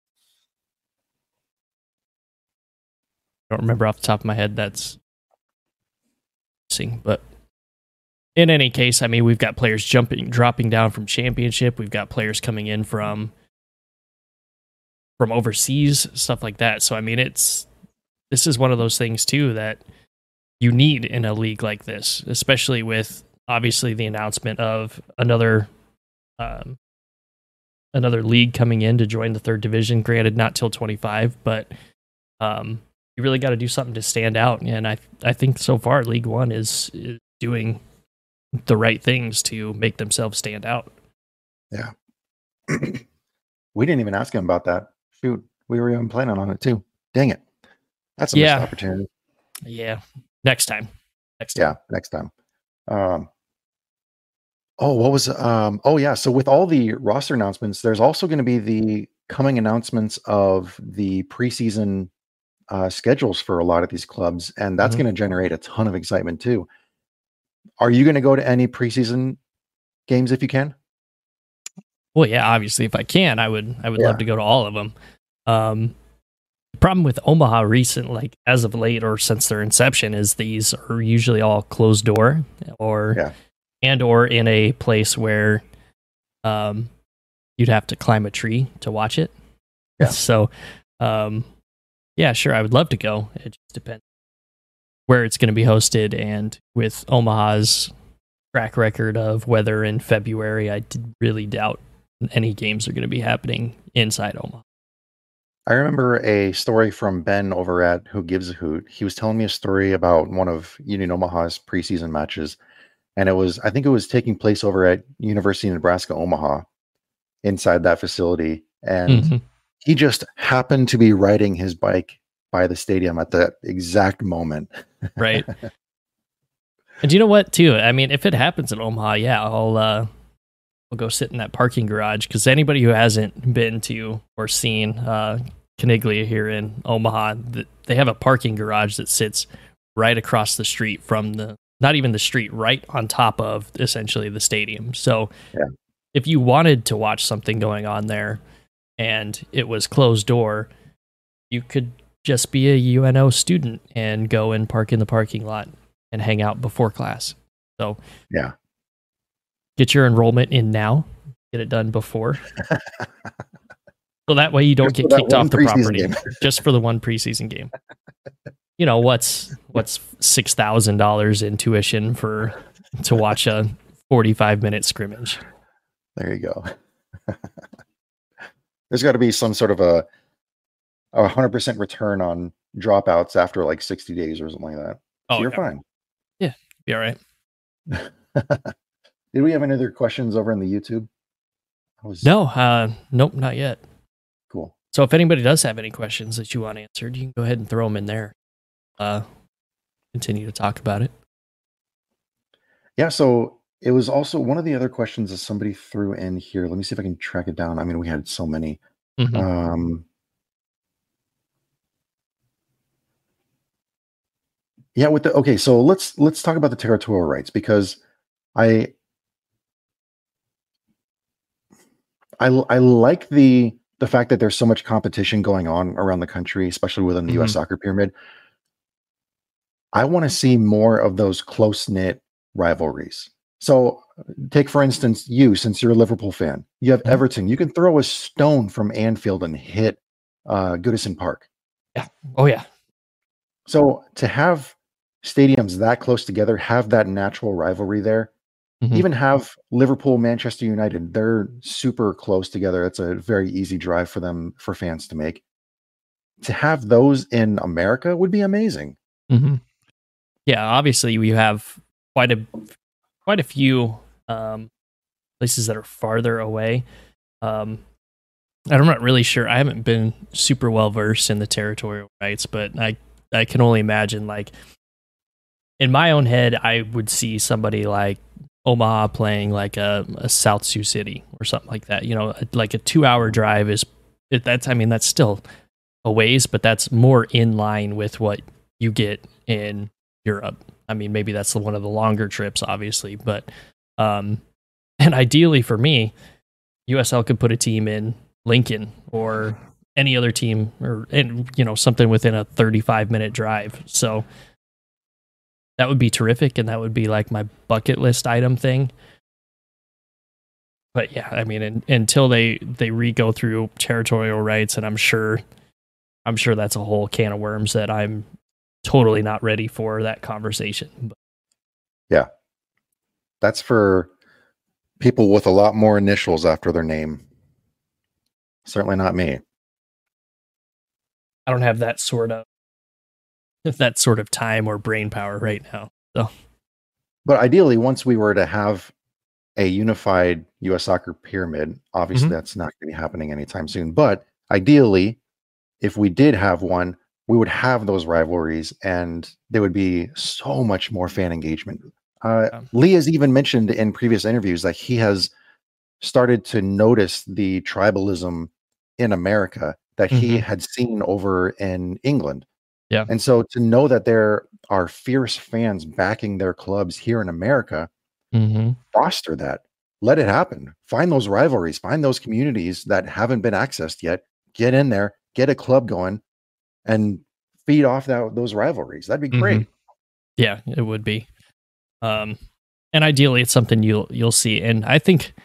I don't remember off the top of my head. That's missing, but in any case, I mean, we've got players jumping, dropping down from championship. We've got players coming in from from overseas, stuff like that. So I mean, it's this is one of those things too that you need in a league like this, especially with obviously the announcement of another um, another league coming in to join the third division. Granted, not till twenty-five, but um, you really got to do something to stand out. And I I think so far League One is, is doing the right things to make themselves stand out. We didn't even ask him about that. Shoot, we were even planning on it too. Dang it. That's a Yeah. missed opportunity. Yeah, next time. Next time. Yeah, next time. Um, oh, what was um? Oh yeah. So with all the roster announcements, there's also going to be the coming announcements of the preseason uh, schedules for a lot of these clubs, and that's Mhm. going to generate a ton of excitement too. Are you going to go to any preseason games if you can? Well, yeah, obviously, if I can, I would. I would Yeah. love to go to all of them. Um, the problem with Omaha recent, like as of late or since their inception, is these are usually all closed door, or Yeah. and or in a place where, um, you'd have to climb a tree to watch it. Yeah. So, um, yeah, sure, I would love to go. It just depends where it's going to be hosted, and with Omaha's track record of weather in February, I did really doubt any games are going to be happening inside Omaha. I remember a story from Ben over at Who Gives a Hoot. He was telling me a story about one of Union Omaha's preseason matches, and it was I think it was taking place over at University of Nebraska Omaha, inside that facility, and Mhm. he just happened to be riding his bike by the stadium at that exact moment. Right. And you know what, too? I mean, if it happens in Omaha, yeah, I'll uh, I'll go sit in that parking garage, because anybody who hasn't been to or seen uh, Caniglia here in Omaha, th- they have a parking garage that sits right across the street from the, not even the street, right on top of essentially the stadium. So Yeah. if you wanted to watch something going on there and it was closed door, you could just be a U N O student and go and park in the parking lot and hang out before class. So Yeah. get your enrollment in now, get it done before. So that way you don't Just for get that kicked one off the preseason property game. just for the one preseason game. You know, what's what's six thousand dollars in tuition for to watch a forty-five minute scrimmage? There you go. There's got to be some sort of a a hundred percent return on dropouts after like sixty days or something like that. So Oh, you're yeah. fine. Yeah, be all right. Did we have any other questions over in the YouTube? I was No, uh, nope, not yet. cool. So if anybody does have any questions that you want answered, you can go ahead and throw them in there. Uh, continue to talk about it. Yeah, so it was also one of the other questions that somebody threw in here. Let me see if I can track it down. I mean, we had so many. Mhm. Um, yeah, with the okay, so let's let's talk about the territorial rights because I I I like the the fact that there's so much competition going on around the country, especially within the U S Mhm. soccer pyramid. I want to see more of those close-knit rivalries. So take for instance you, since you're a Liverpool fan, you have Mhm. Everton. You can throw a stone from Anfield and hit uh, Goodison Park. Yeah. Oh, yeah. So to have stadiums that close together, have that natural rivalry there, Mhm. even have Liverpool, Manchester United, they're super close together. It's a very easy drive for them, for fans to make. To have those in America would be amazing. Mhm. Yeah, obviously we have quite a quite a few um, places that are farther away. Um, and I'm not really sure. I haven't been super well versed in the territorial rights, but I I can only imagine, like, in my own head, I would see somebody like Omaha playing like a, a South Sioux City or something like that. You know, like a two hour drive is it, that's I mean that's still a ways, but that's more in line with what you get in Europe. I mean, maybe that's one of the longer trips, obviously, but um, and ideally for me, U S L could put a team in Lincoln or any other team, or and you know something within a thirty-five minute drive. So that would be terrific, and that would be like my bucket list item thing. But yeah, I mean, in, until they they re go through territorial rights, and I'm sure, I'm sure that's a whole can of worms that I'm totally not ready for that conversation. But Yeah. That's for people with a lot more initials after their name. Certainly not me. I don't have that sort of that sort of time or brain power right now. So But ideally, once we were to have a unified U S soccer pyramid, obviously Mhm. that's not going to be happening anytime soon. But ideally, if we did have one, we would have those rivalries and there would be so much more fan engagement. Uh, um, Lee has even mentioned in previous interviews that he has started to notice the tribalism in America that he Mhm. had seen over in England. yeah, And so to know that there are fierce fans backing their clubs here in America, hmm foster that. Let it happen. Find those rivalries, find those communities that haven't been accessed yet. Get in there, get a club going, and feed off that those rivalries. That'd be hmm great. yeah, it would be. Um, and ideally, it's something you'll you'll see. And I think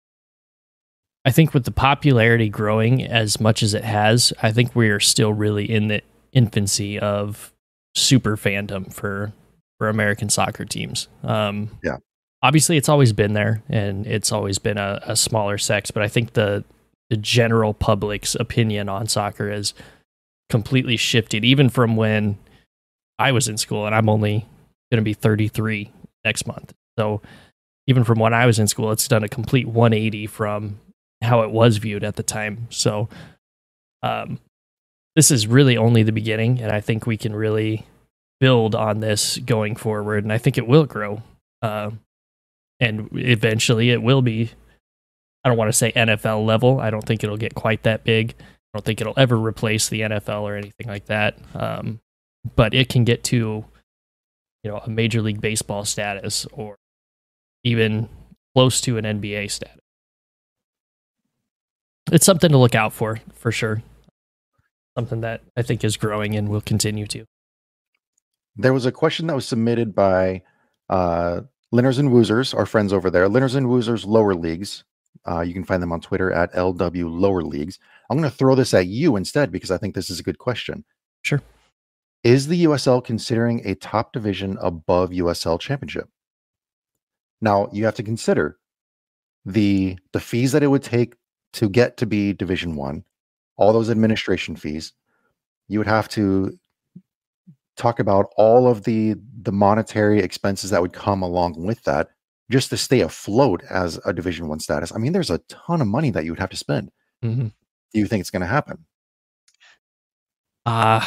I think with the popularity growing as much as it has, I think we are still really in the infancy of super fandom for for American soccer teams. Um, Yeah. Obviously, it's always been there, and it's always been a, a smaller sex. But I think the the general public's opinion on soccer has completely shifted, even from when I was in school, and I'm only going to be thirty-three next month. So even from when I was in school, it's done a complete one eighty from how it was viewed at the time. So um, this is really only the beginning, and I think we can really build on this going forward, and I think it will grow. Uh, and eventually it will be, I don't want to say N F L level. I don't think it'll get quite that big. I don't think it'll ever replace the N F L or anything like that. Um, but it can get to, you know, a Major League Baseball status, or even close to an N B A status. It's something to look out for, for sure. Something that I think is growing and will continue to. There was a question that was submitted by uh, Linners and Woozers, our friends over there. Linners and Woozers Lower Leagues. Uh, you can find them on Twitter at L W Lower Leagues. I'm going to throw this at you instead because I think this is a good question. Sure. Is the U S L considering a top division above U S L Championship? Now, you have to consider the the fees that it would take to get to be Division One, all those administration fees, you would have to talk about all of the the monetary expenses that would come along with that just to stay afloat as a Division One status. I mean, there's a ton of money that you would have to spend. Mm-hmm. Do you think it's going to happen? Uh,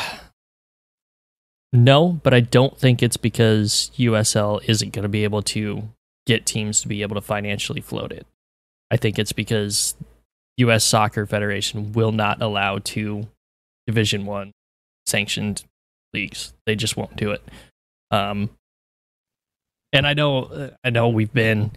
no, but I don't think it's because U S L isn't going to be able to get teams to be able to financially float it. I think it's because U S Soccer Federation will not allow two Division One sanctioned leagues. They just won't do it. Um, and I know, I know we've been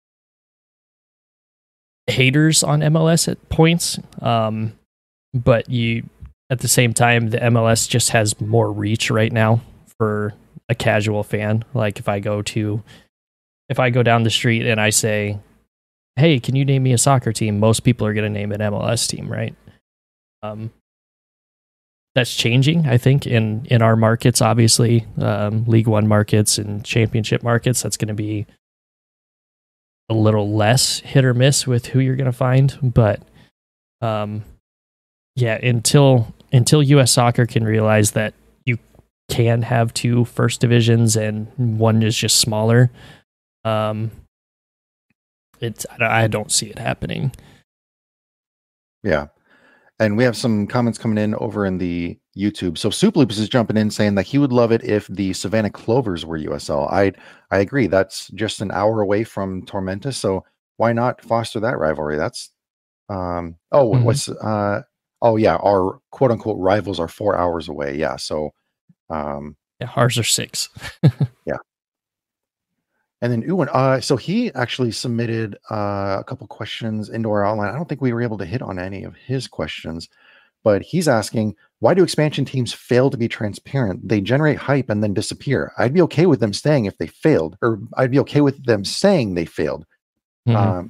haters on M L S at points, um, but you, at the same time, the M L S just has more reach right now for a casual fan. Like if I go to, if I go down the street and I say, "Hey, can you name me a soccer team?" Most people are going to name an M L S team, right? Um, that's changing, I think, in in our markets. Obviously, um, League One markets and Championship markets. That's going to be a little less hit or miss with who you're going to find, but um, yeah, until until U S Soccer can realize that you can have two first divisions and one is just smaller, um, it's I don't see it happening. Yeah. And we have some comments coming in over in the YouTube. So Soup Loops is jumping in saying that he would love it if the Savannah Clovers were U S L. I I agree. That's just an hour away from Tormenta, so why not foster that rivalry? That's um oh mm-hmm. what's uh oh yeah, our quote unquote rivals are four hours away. Yeah, so um yeah, ours are six. Yeah. And then Ewan, uh, so he actually submitted uh, a couple questions into our outline. I don't think we were able to hit on any of his questions, but he's asking, why do expansion teams fail to be transparent? They generate hype and then disappear. I'd be okay with them staying if they failed, or I'd be okay with them saying they failed. Mm-hmm. Um,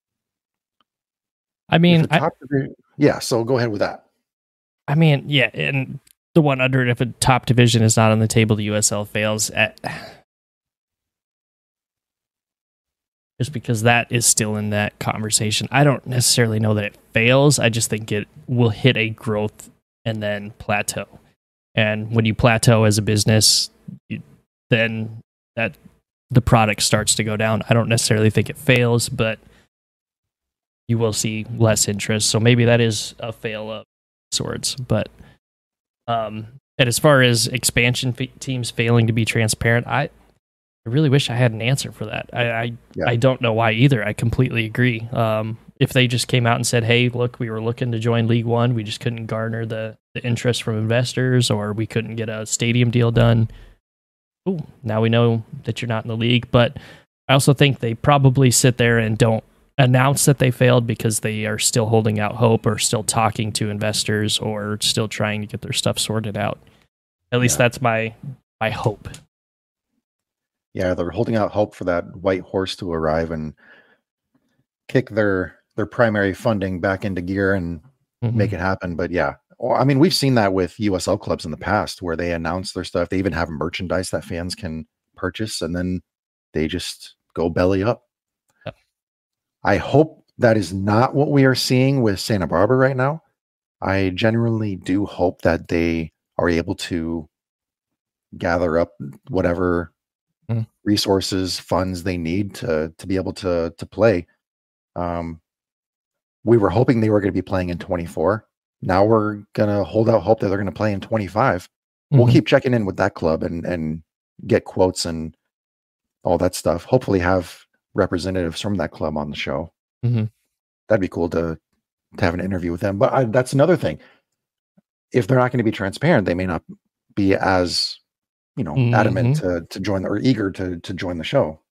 I mean, I, division, yeah, so go ahead with that. I mean, yeah, and the one under it, if a top division is not on the table, the U S L fails at... Just because that is still in that conversation. I don't necessarily know that it fails. I just think it will hit a growth and then plateau. And when you plateau as a business, you, then that the product starts to go down. I don't necessarily think it fails, but you will see less interest. So maybe that is a fail of sorts. But um, and as far as expansion f- teams failing to be transparent, I. I really wish I had an answer for that. I I, yeah. I don't know why either. I completely agree. Um, if they just came out and said, "Hey, look, we were looking to join League One, we just couldn't garner the, the interest from investors, or we couldn't get a stadium deal done." Ooh, now we know that you're not in the league. But I also think they probably sit there and don't announce that they failed because they are still holding out hope, or still talking to investors, or still trying to get their stuff sorted out. At least yeah. that's my my hope. Yeah, they're holding out hope for that white horse to arrive and kick their their primary funding back into gear and mm-hmm. make it happen. But yeah, well, I mean, we've seen that with U S L clubs in the past where they announce their stuff. They even have merchandise that fans can purchase, and then they just go belly up. Yep. I hope that is not what we are seeing with Santa Barbara right now. I genuinely do hope that they are able to gather up whatever resources, funds they need to to be able to to play. Um, we were hoping they were going to be playing in twenty-four. Now we're gonna hold out hope that they're going to play in twenty-five. Mm-hmm. We'll keep checking in with that club and and get quotes and all that stuff. Hopefully, have representatives from that club on the show. Mm-hmm. That'd be cool to to have an interview with them. But I, that's another thing. If they're not going to be transparent, they may not be as you know, mm-hmm. adamant to, to join or eager to, to join the show.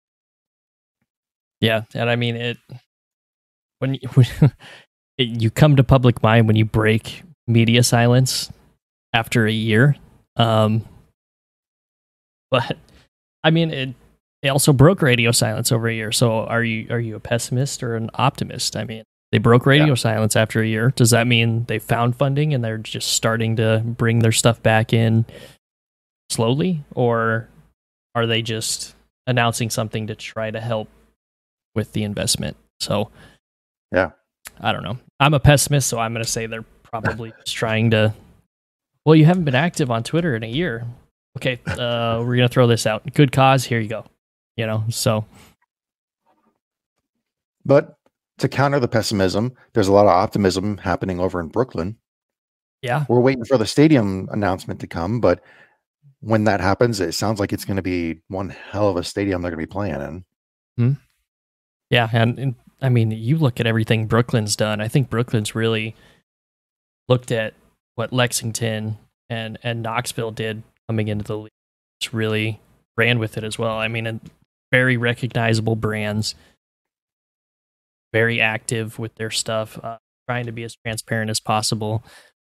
Yeah. And I mean, it, when you, when it, you come to public mind, when you break media silence after a year. Um, but I mean, it, it also broke radio silence over a year. So are you, are you a pessimist or an optimist? I mean, they broke radio yeah. silence after a year. Does that mean they found funding and they're just starting to bring their stuff back in slowly, or are they just announcing something to try to help with the investment? So yeah, I don't know. I'm a pessimist, so I'm going to say they're probably just trying to Well, you haven't been active on Twitter in a year. Okay, uh, we're gonna throw this out. Good cause. Here you go. You know, so. But to counter the pessimism, there's a lot of optimism happening over in Brooklyn. Yeah, we're waiting for the stadium announcement to come, but when that happens, it sounds like it's going to be one hell of a stadium they're going to be playing in. Hmm. Yeah, and, and I mean, you look at everything Brooklyn's done. I think Brooklyn's really looked at what Lexington and and Knoxville did coming into the league. It's really ran with it as well. I mean, and very recognizable brands, very active with their stuff, uh, trying to be as transparent as possible.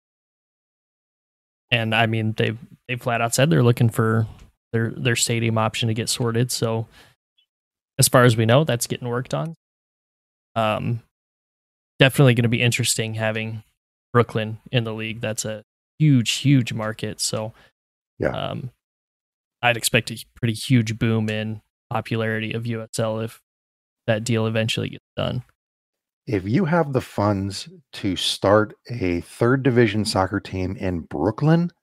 And I mean, they've they flat out said they're looking for their their stadium option to get sorted. So, as far as we know, that's getting worked on. Um, definitely going to be interesting having Brooklyn in the league. That's a huge, huge market. So, yeah, um, I'd expect a pretty huge boom in popularity of U S L if that deal eventually gets done. If you have the funds to start a third division soccer team in Brooklyn,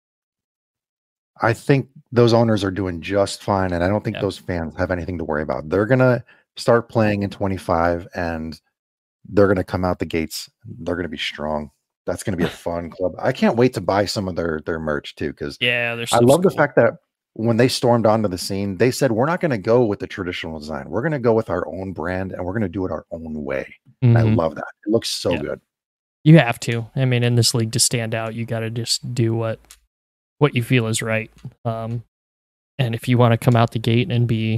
I think those owners are doing just fine. And I don't think yeah. those fans have anything to worry about. They're going to start playing in twenty-five and they're going to come out the gates. They're going to be strong. That's going to be a fun club. I can't wait to buy some of their, their merch too. Cause yeah, I love cool. the fact that when they stormed onto the scene, they said, we're not going to go with the traditional design. We're going to go with our own brand and we're going to do it our own way. Mm-hmm. And I love that. It looks so yeah. good. You have to. I mean, in this league to stand out, you got to just do what what you feel is right. Um, and if you want to come out the gate and be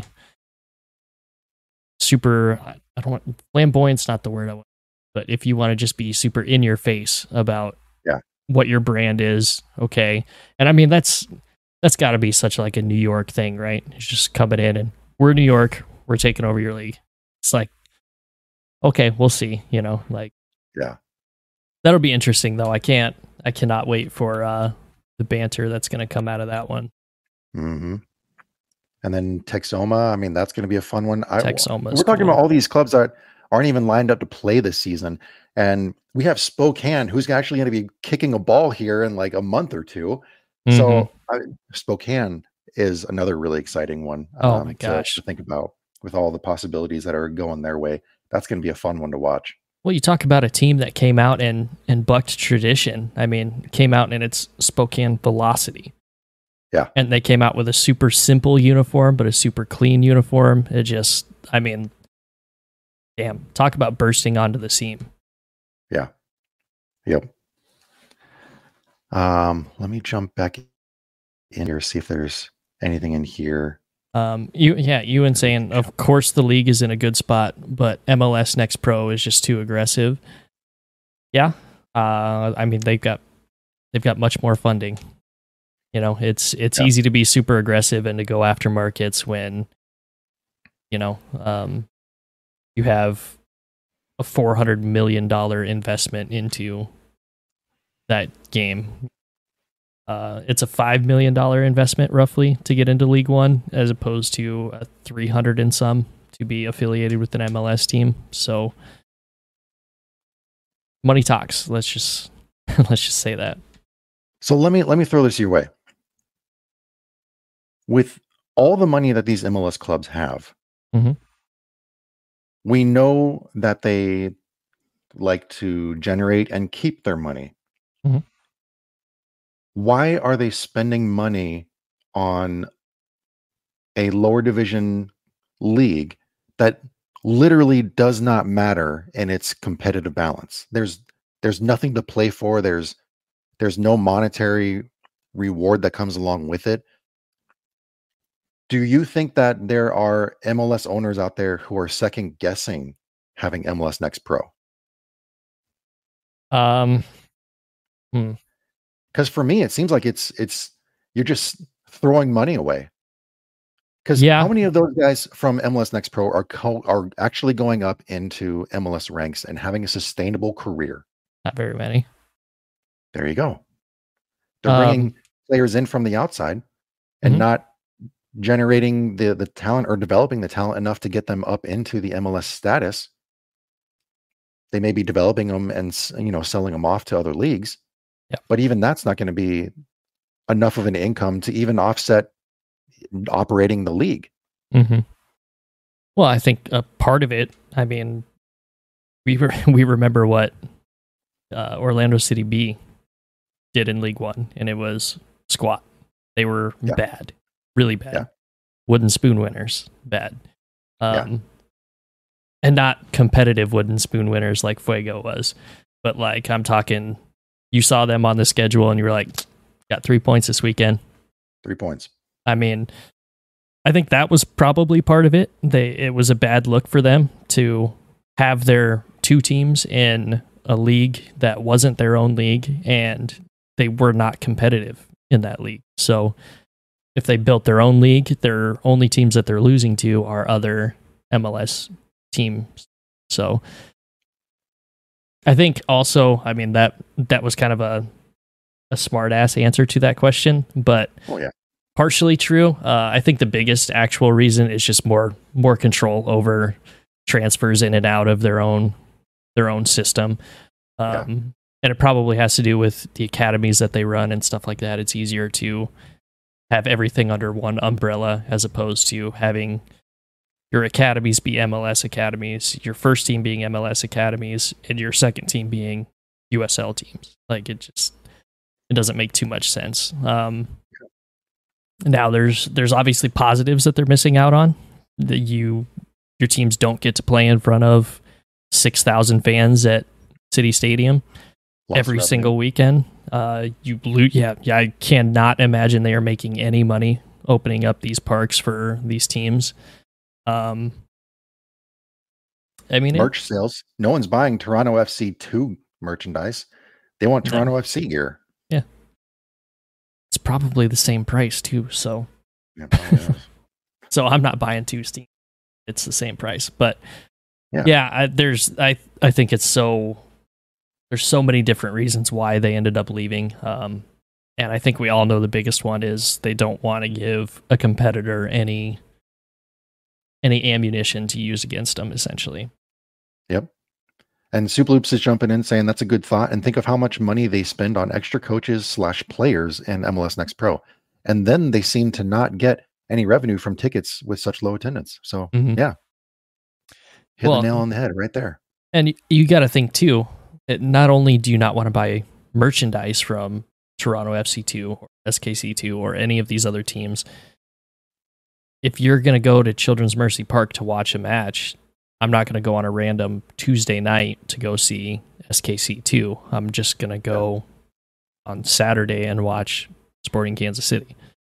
super, I don't want flamboyant's not the word I want, but if you want to just be super in your face about yeah. what your brand is, okay. And I mean, that's that's got to be such like a New York thing, right? It's just coming in and we're New York, we're taking over your league. It's like, okay, we'll see, you know, like, yeah, that'll be interesting though. I can't, I cannot wait for uh, the banter that's going to come out of that one. Mm-hmm. And then Texoma, I mean, that's going to be a fun one. Texoma. We're talking cool. about all these clubs that aren't even lined up to play this season. And we have Spokane, who's actually going to be kicking a ball here in like a month or two. Mm-hmm. So I, Spokane is another really exciting one oh um, my gosh. To, to think about with all the possibilities that are going their way. That's going to be a fun one to watch. Well, you talk about a team that came out and, and bucked tradition. I mean, came out in its Spokane Velocity. Yeah. And they came out with a super simple uniform, but a super clean uniform. It just, I mean, damn, talk about bursting onto the seam. Yeah. Yep. Um, let me jump back in here, see if there's anything in here. Um, you, yeah, you and saying, of course the league is in a good spot, but M L S Next Pro is just too aggressive. Yeah. Uh, I mean, they've got, they've got much more funding. You know, it's, it's yeah. easy to be super aggressive and to go after markets when, you know, um, you have a four hundred million dollars investment into that game. Uh, it's a five million dollars investment roughly to get into League One, as opposed to a three hundred and some to be affiliated with an M L S team. So money talks. Let's just let's just say that. So let me let me throw this your way. With all the money that these M L S clubs have, mm-hmm. we know that they like to generate and keep their money. Mm-hmm. Why are they spending money on a lower division league that literally does not matter in its competitive balance? There's there's nothing to play for. There's there's no monetary reward that comes along with it. Do you think that there are M L S owners out there who are second guessing having M L S Next Pro? Um, hmm. Because for me, it seems like it's it's you're just throwing money away. Because yeah. how many of those guys from M L S Next Pro are co- are actually going up into M L S ranks and having a sustainable career? Not very many. There you go. They're bringing um, players in from the outside and mm-hmm. not generating the the talent or developing the talent enough to get them up into the M L S status. They may be developing them and, you know, selling them off to other leagues, Yeah. But even that's not going to be enough of an income to even offset operating the league. Mm-hmm. Well, I think a part of it, I mean, we were, we remember what uh, Orlando City B did in League One, and it was squat. They were Yeah. bad, really bad. Yeah. Wooden spoon winners, bad. Um, Yeah. And not competitive wooden spoon winners like Fuego was, but like I'm talking, you saw them on the schedule and you were like, got three points this weekend. Three points. I mean, I think that was probably part of it. They it was a bad look for them to have their two teams in a league that wasn't their own league, and they were not competitive in that league. So if they built their own league, their only teams that they're losing to are other M L S teams. So I think also, I mean, that that was kind of a a smart ass answer to that question, but Oh yeah. partially true. Uh, I think the biggest actual reason is just more more control over transfers in and out of their own their own system. Um, Yeah. And it probably has to do with the academies that they run and stuff like that. It's easier to have everything under one umbrella as opposed to having your academies be M L S academies, your first team being M L S academies, and your second team being U S L teams. Like it just it doesn't make too much sense. Um, now there's there's obviously positives that they're missing out on. That you your teams don't get to play in front of six thousand fans at City Stadium Lost every revenue. single weekend. Uh, you lo- yeah, yeah. I cannot imagine they are making any money opening up these parks for these teams. Um, I mean, it- merch sales. No one's buying Toronto F C two merchandise. They want No. Toronto F C gear. it's probably the same price too. So, Yeah, probably is. so I'm not buying two Steam. It's the same price, but Yeah. yeah, I, there's I I think it's so there's so many different reasons why they ended up leaving. Um, and I think we all know the biggest one is they don't want to give a competitor any any ammunition to use against them, essentially. Yep. And Soup Loops is jumping in saying that's a good thought. And think of how much money they spend on extra coaches slash players in M L S Next Pro. And then they seem to not get any revenue from tickets with such low attendance. So Mhm. yeah. Hit Well, the nail on the head right there. And y- you got to think too, that not only do you not want to buy merchandise from Toronto F C two or S K C two or any of these other teams, if you're going to go to Children's Mercy Park to watch a match, I'm not going to go on a random Tuesday night to go see S K C two. I'm just going to go on Saturday and watch Sporting Kansas City.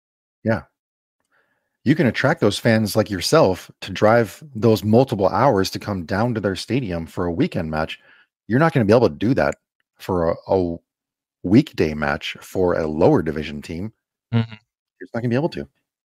You can attract those fans like yourself to drive those multiple hours to come down to their stadium for a weekend match. You're not going to be able to do that for a, a weekday match for a lower division team. Mhm. You're just not going to be able to.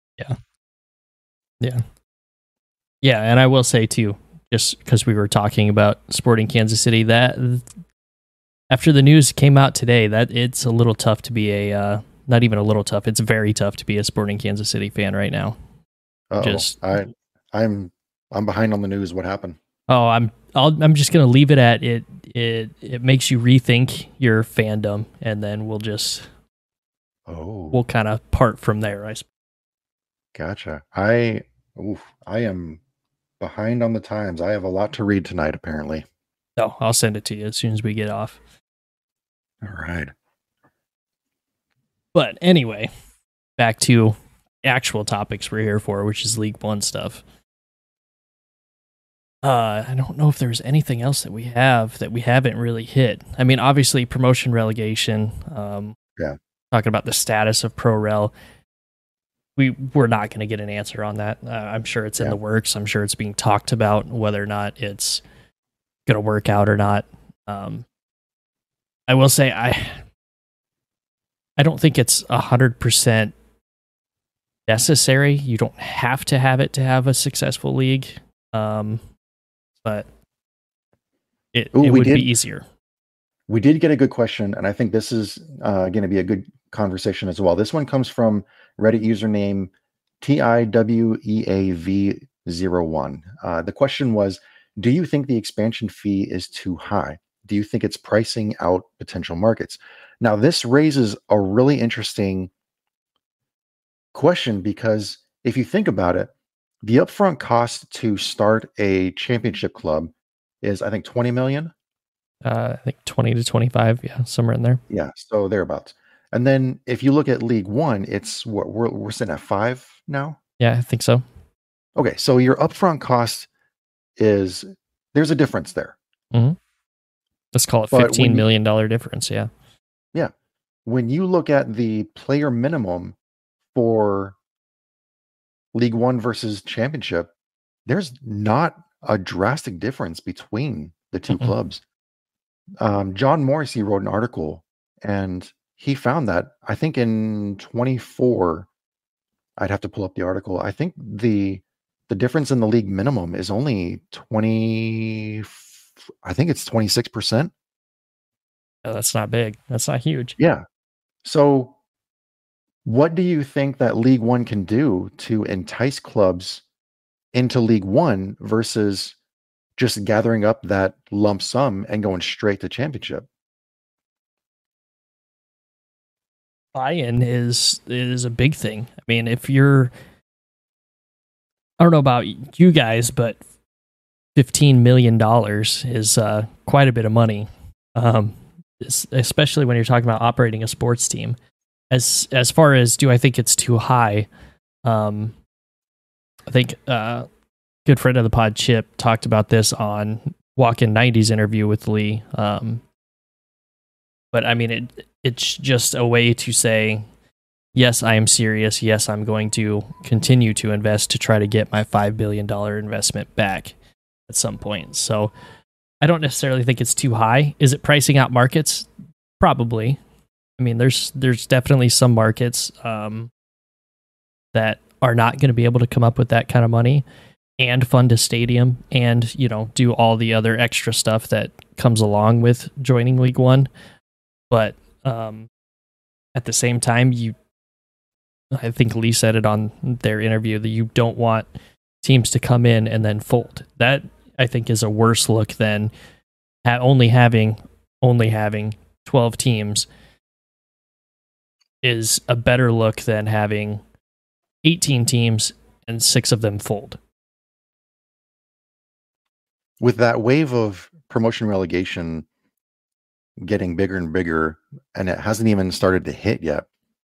Yeah. Yeah, and I will say too, just because we were talking about Sporting Kansas City, that after the news came out today, that it's a little tough to be a, uh, not even a little tough, it's very tough to be a Sporting Kansas City fan right now. Uh-oh. Just- I, I'm, I'm behind on the news. What happened? Oh, I'm I'll, I'm just gonna leave it at it. It it makes you rethink your fandom, and then we'll just Oh, we'll kind of part from there. I suppose. gotcha. I, oof, I am behind on the times. I have a lot to read tonight, apparently. No, I'll send it to you as soon as we get off. All right. But anyway, back to actual topics we're here for, which is League One stuff. Uh, I don't know if there's anything else that we have that we haven't really hit. I mean, obviously, promotion relegation. Um, Yeah. Talking about the status of ProRel. We, we're not going to get an answer on that. Uh, I'm sure it's in Yeah. the works. I'm sure it's being talked about, whether or not it's going to work out or not. Um, I will say, I I don't think it's one hundred percent necessary. You don't have to have it to have a successful league. Um, but it, Ooh, it we would did- be easier. We did get a good question, and I think this is uh, going to be a good conversation as well. This one comes from Reddit username T I W E A V zero one. Uh, the question was, do you think the expansion fee is too high? do you think it's pricing out potential markets? Now, this raises a really interesting question, because if you think about it, the upfront cost to start a championship club is, I think, twenty million. Uh, I think twenty to twenty-five, yeah, somewhere in there. Yeah, so thereabouts. And then if you look at League One, it's what we're we're sitting at five now. Yeah, I think so. Okay, so your upfront cost is, there's a difference there. Mm-hmm. Let's call it But fifteen when you- million dollar difference. Yeah. Yeah. When you look at the player minimum for League One versus Championship, there's not a drastic difference between the 2 Mm-mm. clubs. Um, John Morrissey wrote an article, and he found that, I think in twenty-four, I'd have to pull up the article. I think the the difference in the league minimum is only twenty. I think it's twenty-six percent. Oh, that's not big. That's not huge. Yeah. So what do you think that League One can do to entice clubs into League One versus just gathering up that lump sum and going straight to Championship? Buy-in is is a big thing. I mean, if you're, I don't know about you guys, but fifteen million dollars is uh, quite a bit of money, um, es- especially when you're talking about operating a sports team. As as far as, do I think it's too high? Um, I think uh, good friend of the pod, Chip, talked about this on Walk-In nineties interview with Lee. Um, but I mean, it it's just a way to say, yes, I am serious. Yes, I'm going to continue to invest to try to get my five billion dollars investment back at some point. So I don't necessarily think it's too high. Is it pricing out markets? Probably. I mean, there's there's definitely some markets um, that are not going to be able to come up with that kind of money and fund a stadium and, you know, do all the other extra stuff that comes along with joining League One. But um, at the same time, you, I think Lee said it on their interview, that you don't want teams to come in and then fold. That, I think, is a worse look than ha- only having only having twelve teams. Is a better look than having eighteen teams and six of them fold. With that wave of promotion relegation getting bigger and bigger, and it hasn't even started to hit yet,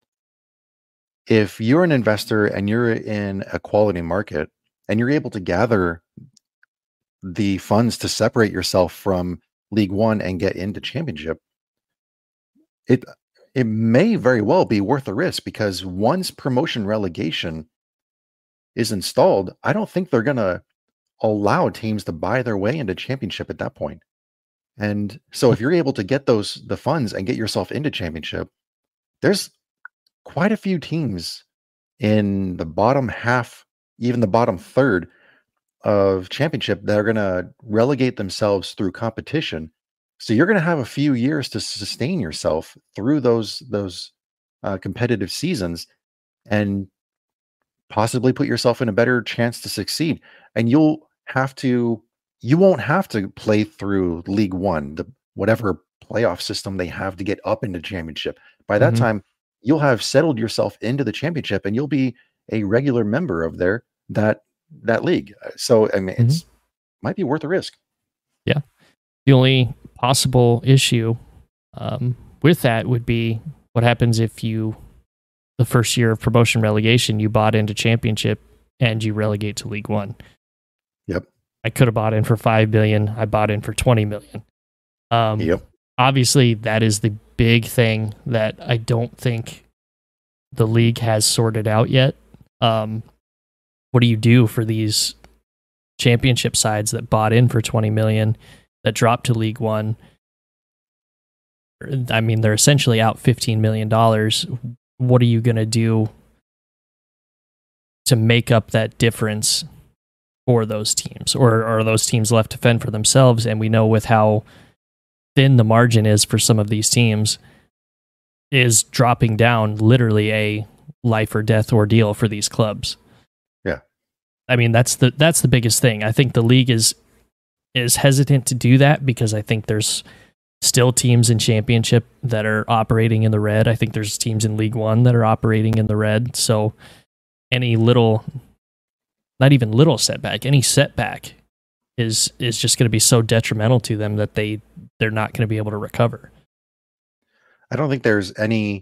if you're an investor and you're in a quality market and you're able to gather the funds to separate yourself from League One and get into Championship, it it may very well be worth the risk, because once promotion relegation is installed, I don't think they're going to allow teams to buy their way into Championship at that point. And so if you're able to get those the funds and get yourself into Championship, there's quite a few teams in the bottom half, even the bottom third of Championship, that are going to relegate themselves through competition. So you're going to have a few years to sustain yourself through those those uh, competitive seasons, and possibly put yourself in a better chance to succeed. And you'll have to, you won't have to play through League One, the whatever playoff system they have to get up into Championship. By that Mhm. time, you'll have settled yourself into the Championship, and you'll be a regular member of their that that league. So I mean, it's might be worth the risk. The only possible issue um, with that would be what happens if you, the first year of promotion relegation, you bought into Championship and you relegate to League One. Yep. I could have bought in for five billion. I bought in for twenty million. Um, Yep. Obviously, that is the big thing that I don't think the league has sorted out yet. Um, what do you do for these Championship sides that bought in for twenty million that dropped to League One? I mean, they're essentially out fifteen million dollars. What are you going to do to make up that difference for those teams? Or are those teams left to fend for themselves? And we know with how thin the margin is for some of these teams, is dropping down literally a life or death ordeal for these clubs. Yeah. I mean, that's the that's the biggest thing. I think the league is is hesitant to do that because I think there's still teams in championship that are operating in the red. I think there's teams in League One that are operating in the red. So any little, not even little setback, any setback is is just going to be so detrimental to them that they they're not going to be able to recover. I don't think there's any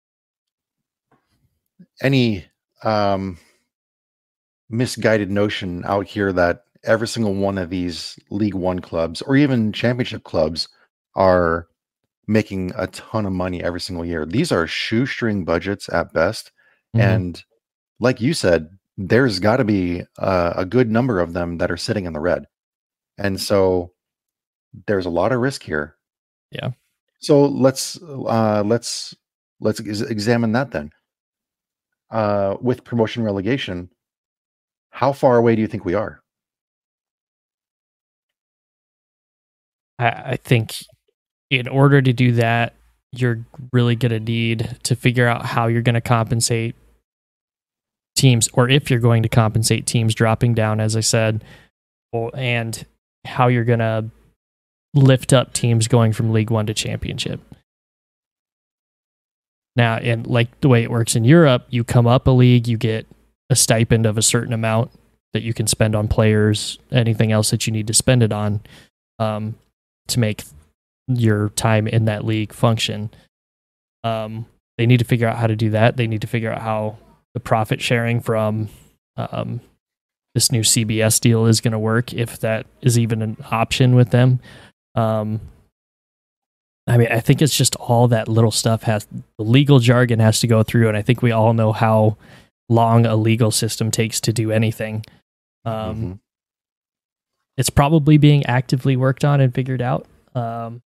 any um, misguided notion out here that every single one of these League One clubs or even championship clubs are making a ton of money every single year. These are shoestring budgets at best. Mm-hmm. And like you said, there's got to be a, a good number of them that are sitting in the red. And so there's a lot of risk here. Yeah. So let's uh, let's let's ex- examine that then. Uh, with promotion relegation, how far away do you think we are? I, I think in order to do that, you're really going to need to figure out how you're going to compensate teams, or if you're going to compensate teams dropping down, as I said, and how you're going to lift up teams going from League One to Championship. Now, and like the way it works in Europe, you come up a league, you get a stipend of a certain amount that you can spend on players, anything else that you need to spend it on, um, to make your time in that league function. Um, they need to figure out how to do that. They need to figure out how the profit sharing from um, this new C B S deal is going to work, if that is even an option with them. Um, I mean, I think it's just all that little stuff has, the legal jargon has to go through, and I think we all know how long a legal system takes to do anything. Um, mm-hmm. It's probably being actively worked on and figured out. Um,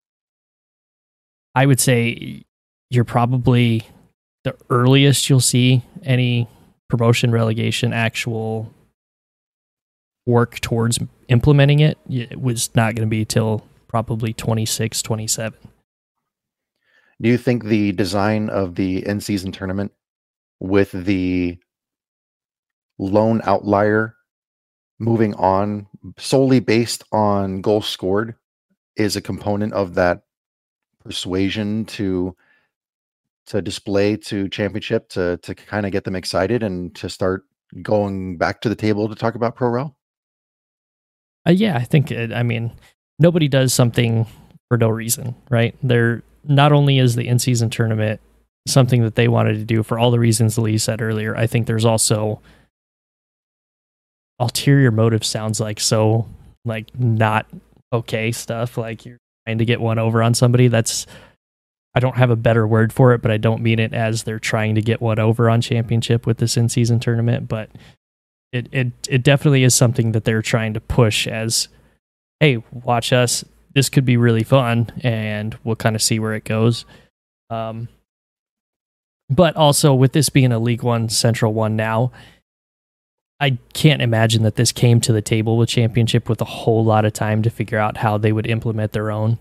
I would say you're probably the earliest you'll see any promotion relegation actual work towards implementing it. It was not going to be till probably twenty-six, twenty-seven. Do you think the design of the in-season tournament with the lone outlier moving on solely based on goals scored is a component of that persuasion to to display to championship, to to kind of get them excited and to start going back to the table to talk about Pro Rel? Uh, yeah, I think, it, I mean, nobody does something for no reason, right? They're not only is the in-season tournament something that they wanted to do for all the reasons Lee said earlier, I think there's also ulterior motive. Sounds like so like not okay stuff, like you're trying to get one over on somebody. That's, I don't have a better word for it, but I don't mean it as they're trying to get one over on championship with this in-season tournament, but it it it definitely is something that they're trying to push as, hey, watch us. This could be really fun, and we'll kind of see where it goes. Um, but also, with this being a League One Central One now, I can't imagine that this came to the table with Championship with a whole lot of time to figure out how they would implement their own.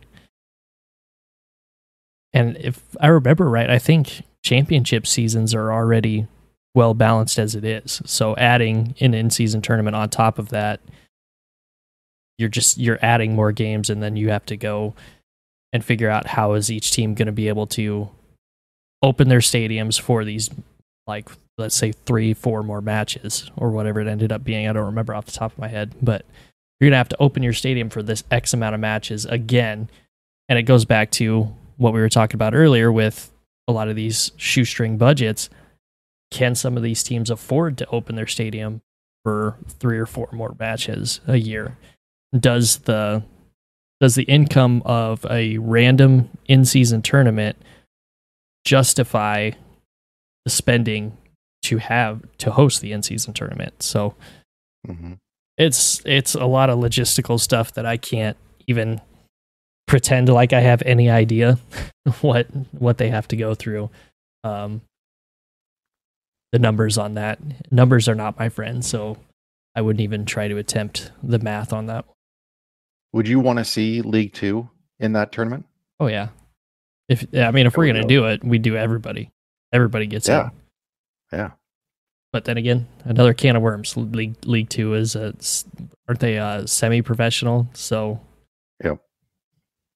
And if I remember right, I think Championship seasons are already well balanced as it is. So adding an in-season tournament on top of that, you're just you're adding more games, and then you have to go and figure out how is each team going to be able to open their stadiums for these, like, let's say three, four more matches or whatever it ended up being. I don't remember off the top of my head, but you're going to have to open your stadium for this X amount of matches again. And it goes back to what we were talking about earlier with a lot of these shoestring budgets. Can some of these teams afford to open their stadium for three or four more matches a year? Does the does the income of a random in-season tournament justify the spending to have to host the in-season tournament? So mm-hmm. it's it's a lot of logistical stuff that I can't even pretend like I have any idea what what they have to go through. Um, the numbers on that numbers are not my friend, so I wouldn't even try to attempt the math on that. Would you want to see League Two in that tournament? Oh yeah. If I mean, if there we're we gonna go. do it, we do everybody. Everybody gets yeah. in. Yeah. But then again, another can of worms. League League Two is a, aren't they uh, semi-professional? So yep.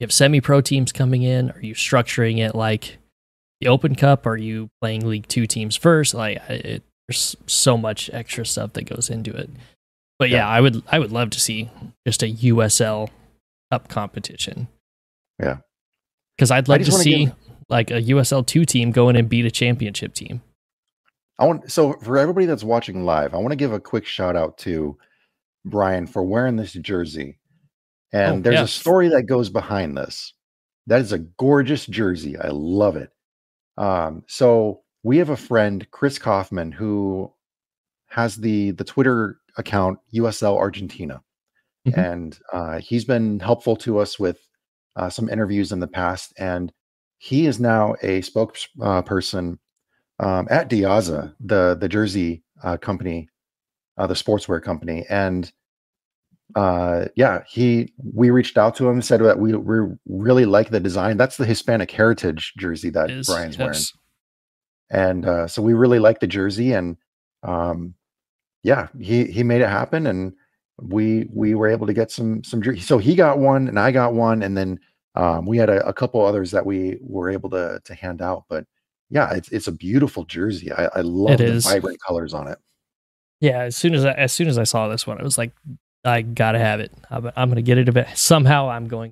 you have semi-pro teams coming in? Are you structuring it like the Open Cup? Are you playing League Two teams first? Like, it, there's so much extra stuff that goes into it. But yeah, yeah, I would I would love to see just a U S L Cup competition. Yeah, because I'd love to see give... like a U S L two team go in and beat a championship team. I want so for everybody that's watching live, I want to give a quick shout out to Brian for wearing this jersey. And oh, there's yeah. a story that goes behind this. That is a gorgeous jersey. I love it. Um, so we have a friend, Chris Kaufman, who has the the Twitter account U S L Argentina, mm-hmm. and uh, he's been helpful to us with uh, some interviews in the past. And he is now a spokesperson um, at Diaza, the the jersey uh, company, uh, the sportswear company, and uh yeah he we reached out to him and said that we, we really like the design. That's the Hispanic heritage jersey that is, Brian's yes. wearing, and uh so we really like the jersey, and um yeah he he made it happen, and we we were able to get some some jersey. So he got one and I got one, and then um we had a, a couple others that we were able to to hand out. But yeah, it's it's a beautiful jersey. I, I love it the is. vibrant colors on it. Yeah, as soon as I, as soon as I saw this one, I was like, I gotta have it. I'm, I'm gonna get it. A bit. Somehow I'm going.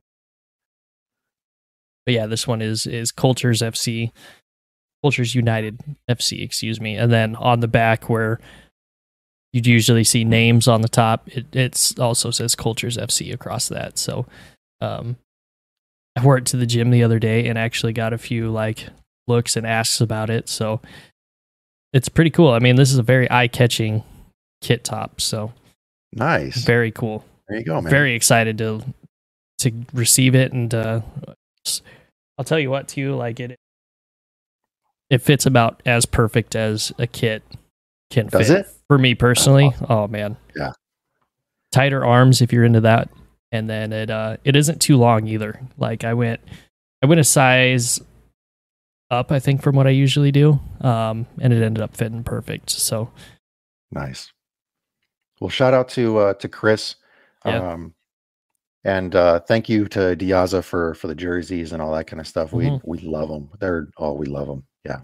But yeah, this one is is Cultures F C, Cultures United F C, excuse me. And then on the back, where you'd usually see names on the top, it it's also says Cultures F C across that. So, um, I wore it to the gym the other day and actually got a few like looks and asks about it. So it's pretty cool. I mean, this is a very eye catching kit top. So. Nice. Very cool. There you go, man. Very excited to to receive it, and uh, I'll tell you what, too, like it it fits about as perfect as a kit can Does fit. It? For me personally. Awesome. Oh man. Yeah. Tighter arms if you're into that. And then it uh it isn't too long either. Like I went I went a size up, I think, from what I usually do. Um and it ended up fitting perfect. So nice. Well, shout out to uh, to Chris, yeah. um, and uh, thank you to Diaza for for the jerseys and all that kind of stuff. We mm-hmm. we love them. They're oh, we love them. Yeah.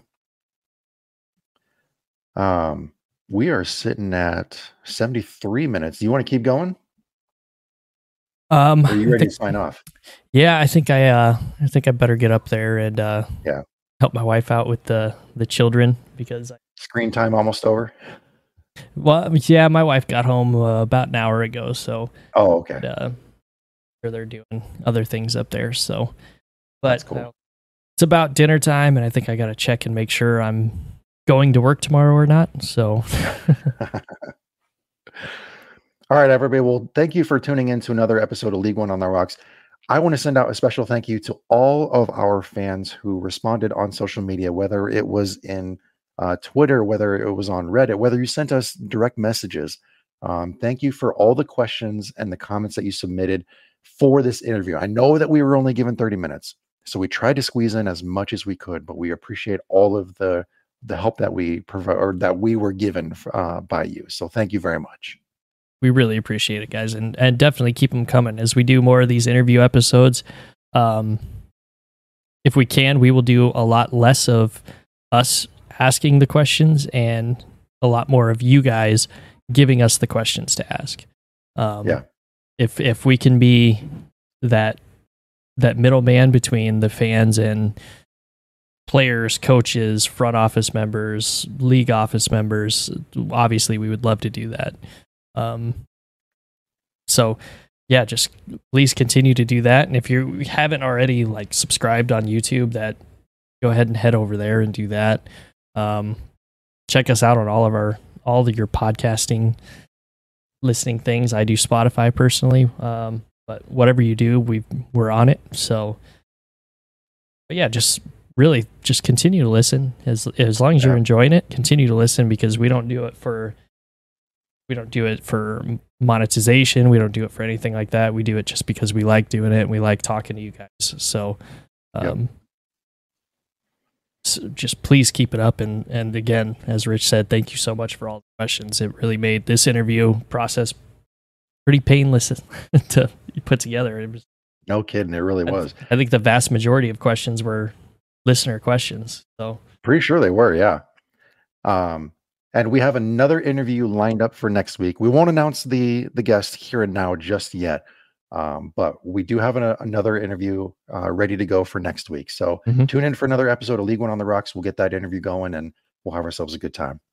Um, we are sitting at seventy-three minutes. Do you want to keep going? Um, or are you ready think, to sign off? Yeah, I think I uh, I think I better get up there and uh, yeah, help my wife out with the the children because I, screen time almost over. Well, yeah, my wife got home uh, about an hour ago, so oh, okay. And, uh, they're doing other things up there, so but That's cool. uh, it's about dinner time, and I think I got to check and make sure I'm going to work tomorrow or not. So, all right, everybody. Well, thank you for tuning in to another episode of League One on the Rocks. I want to send out a special thank you to all of our fans who responded on social media, whether it was in Uh, Twitter, whether it was on Reddit, whether you sent us direct messages. Um, thank you for all the questions and the comments that you submitted for this interview. I know that we were only given thirty minutes, so we tried to squeeze in as much as we could, but we appreciate all of the the help that we provide or that we were given uh, by you. So thank you very much. We really appreciate it, guys, and and definitely keep them coming as we do more of these interview episodes. Um, if we can, we will do a lot less of us asking the questions and a lot more of you guys giving us the questions to ask. Um, yeah. If if we can be that that middleman between the fans and players, coaches, front office members, league office members, obviously we would love to do that. Um, so yeah, just please continue to do that. And if you haven't already like subscribed on YouTube, that go ahead and head over there and do that. Um, check us out on all of our, all of your podcasting listening things. I do Spotify personally. Um, but whatever you do, we we're on it. So, but yeah, just really just continue to listen as, as long as you're enjoying it, continue to listen because we don't do it for, we don't do it for monetization. We don't do it for anything like that. We do it just because we like doing it and we like talking to you guys. So, um, yep. So just please keep it up. And, and again, as Rich said, thank you so much for all the questions. It really made this interview process pretty painless to put together. It was No kidding, it really I, was. I think the vast majority of questions were listener questions. So Pretty sure they were, yeah. Um, and we have another interview lined up for next week. We won't announce the the guest here and now just yet, um, but we do have an, another interview uh, ready to go for next week. So Mhm. tune in for another episode of League One on the Rocks. We'll get that interview going, and we'll have ourselves a good time.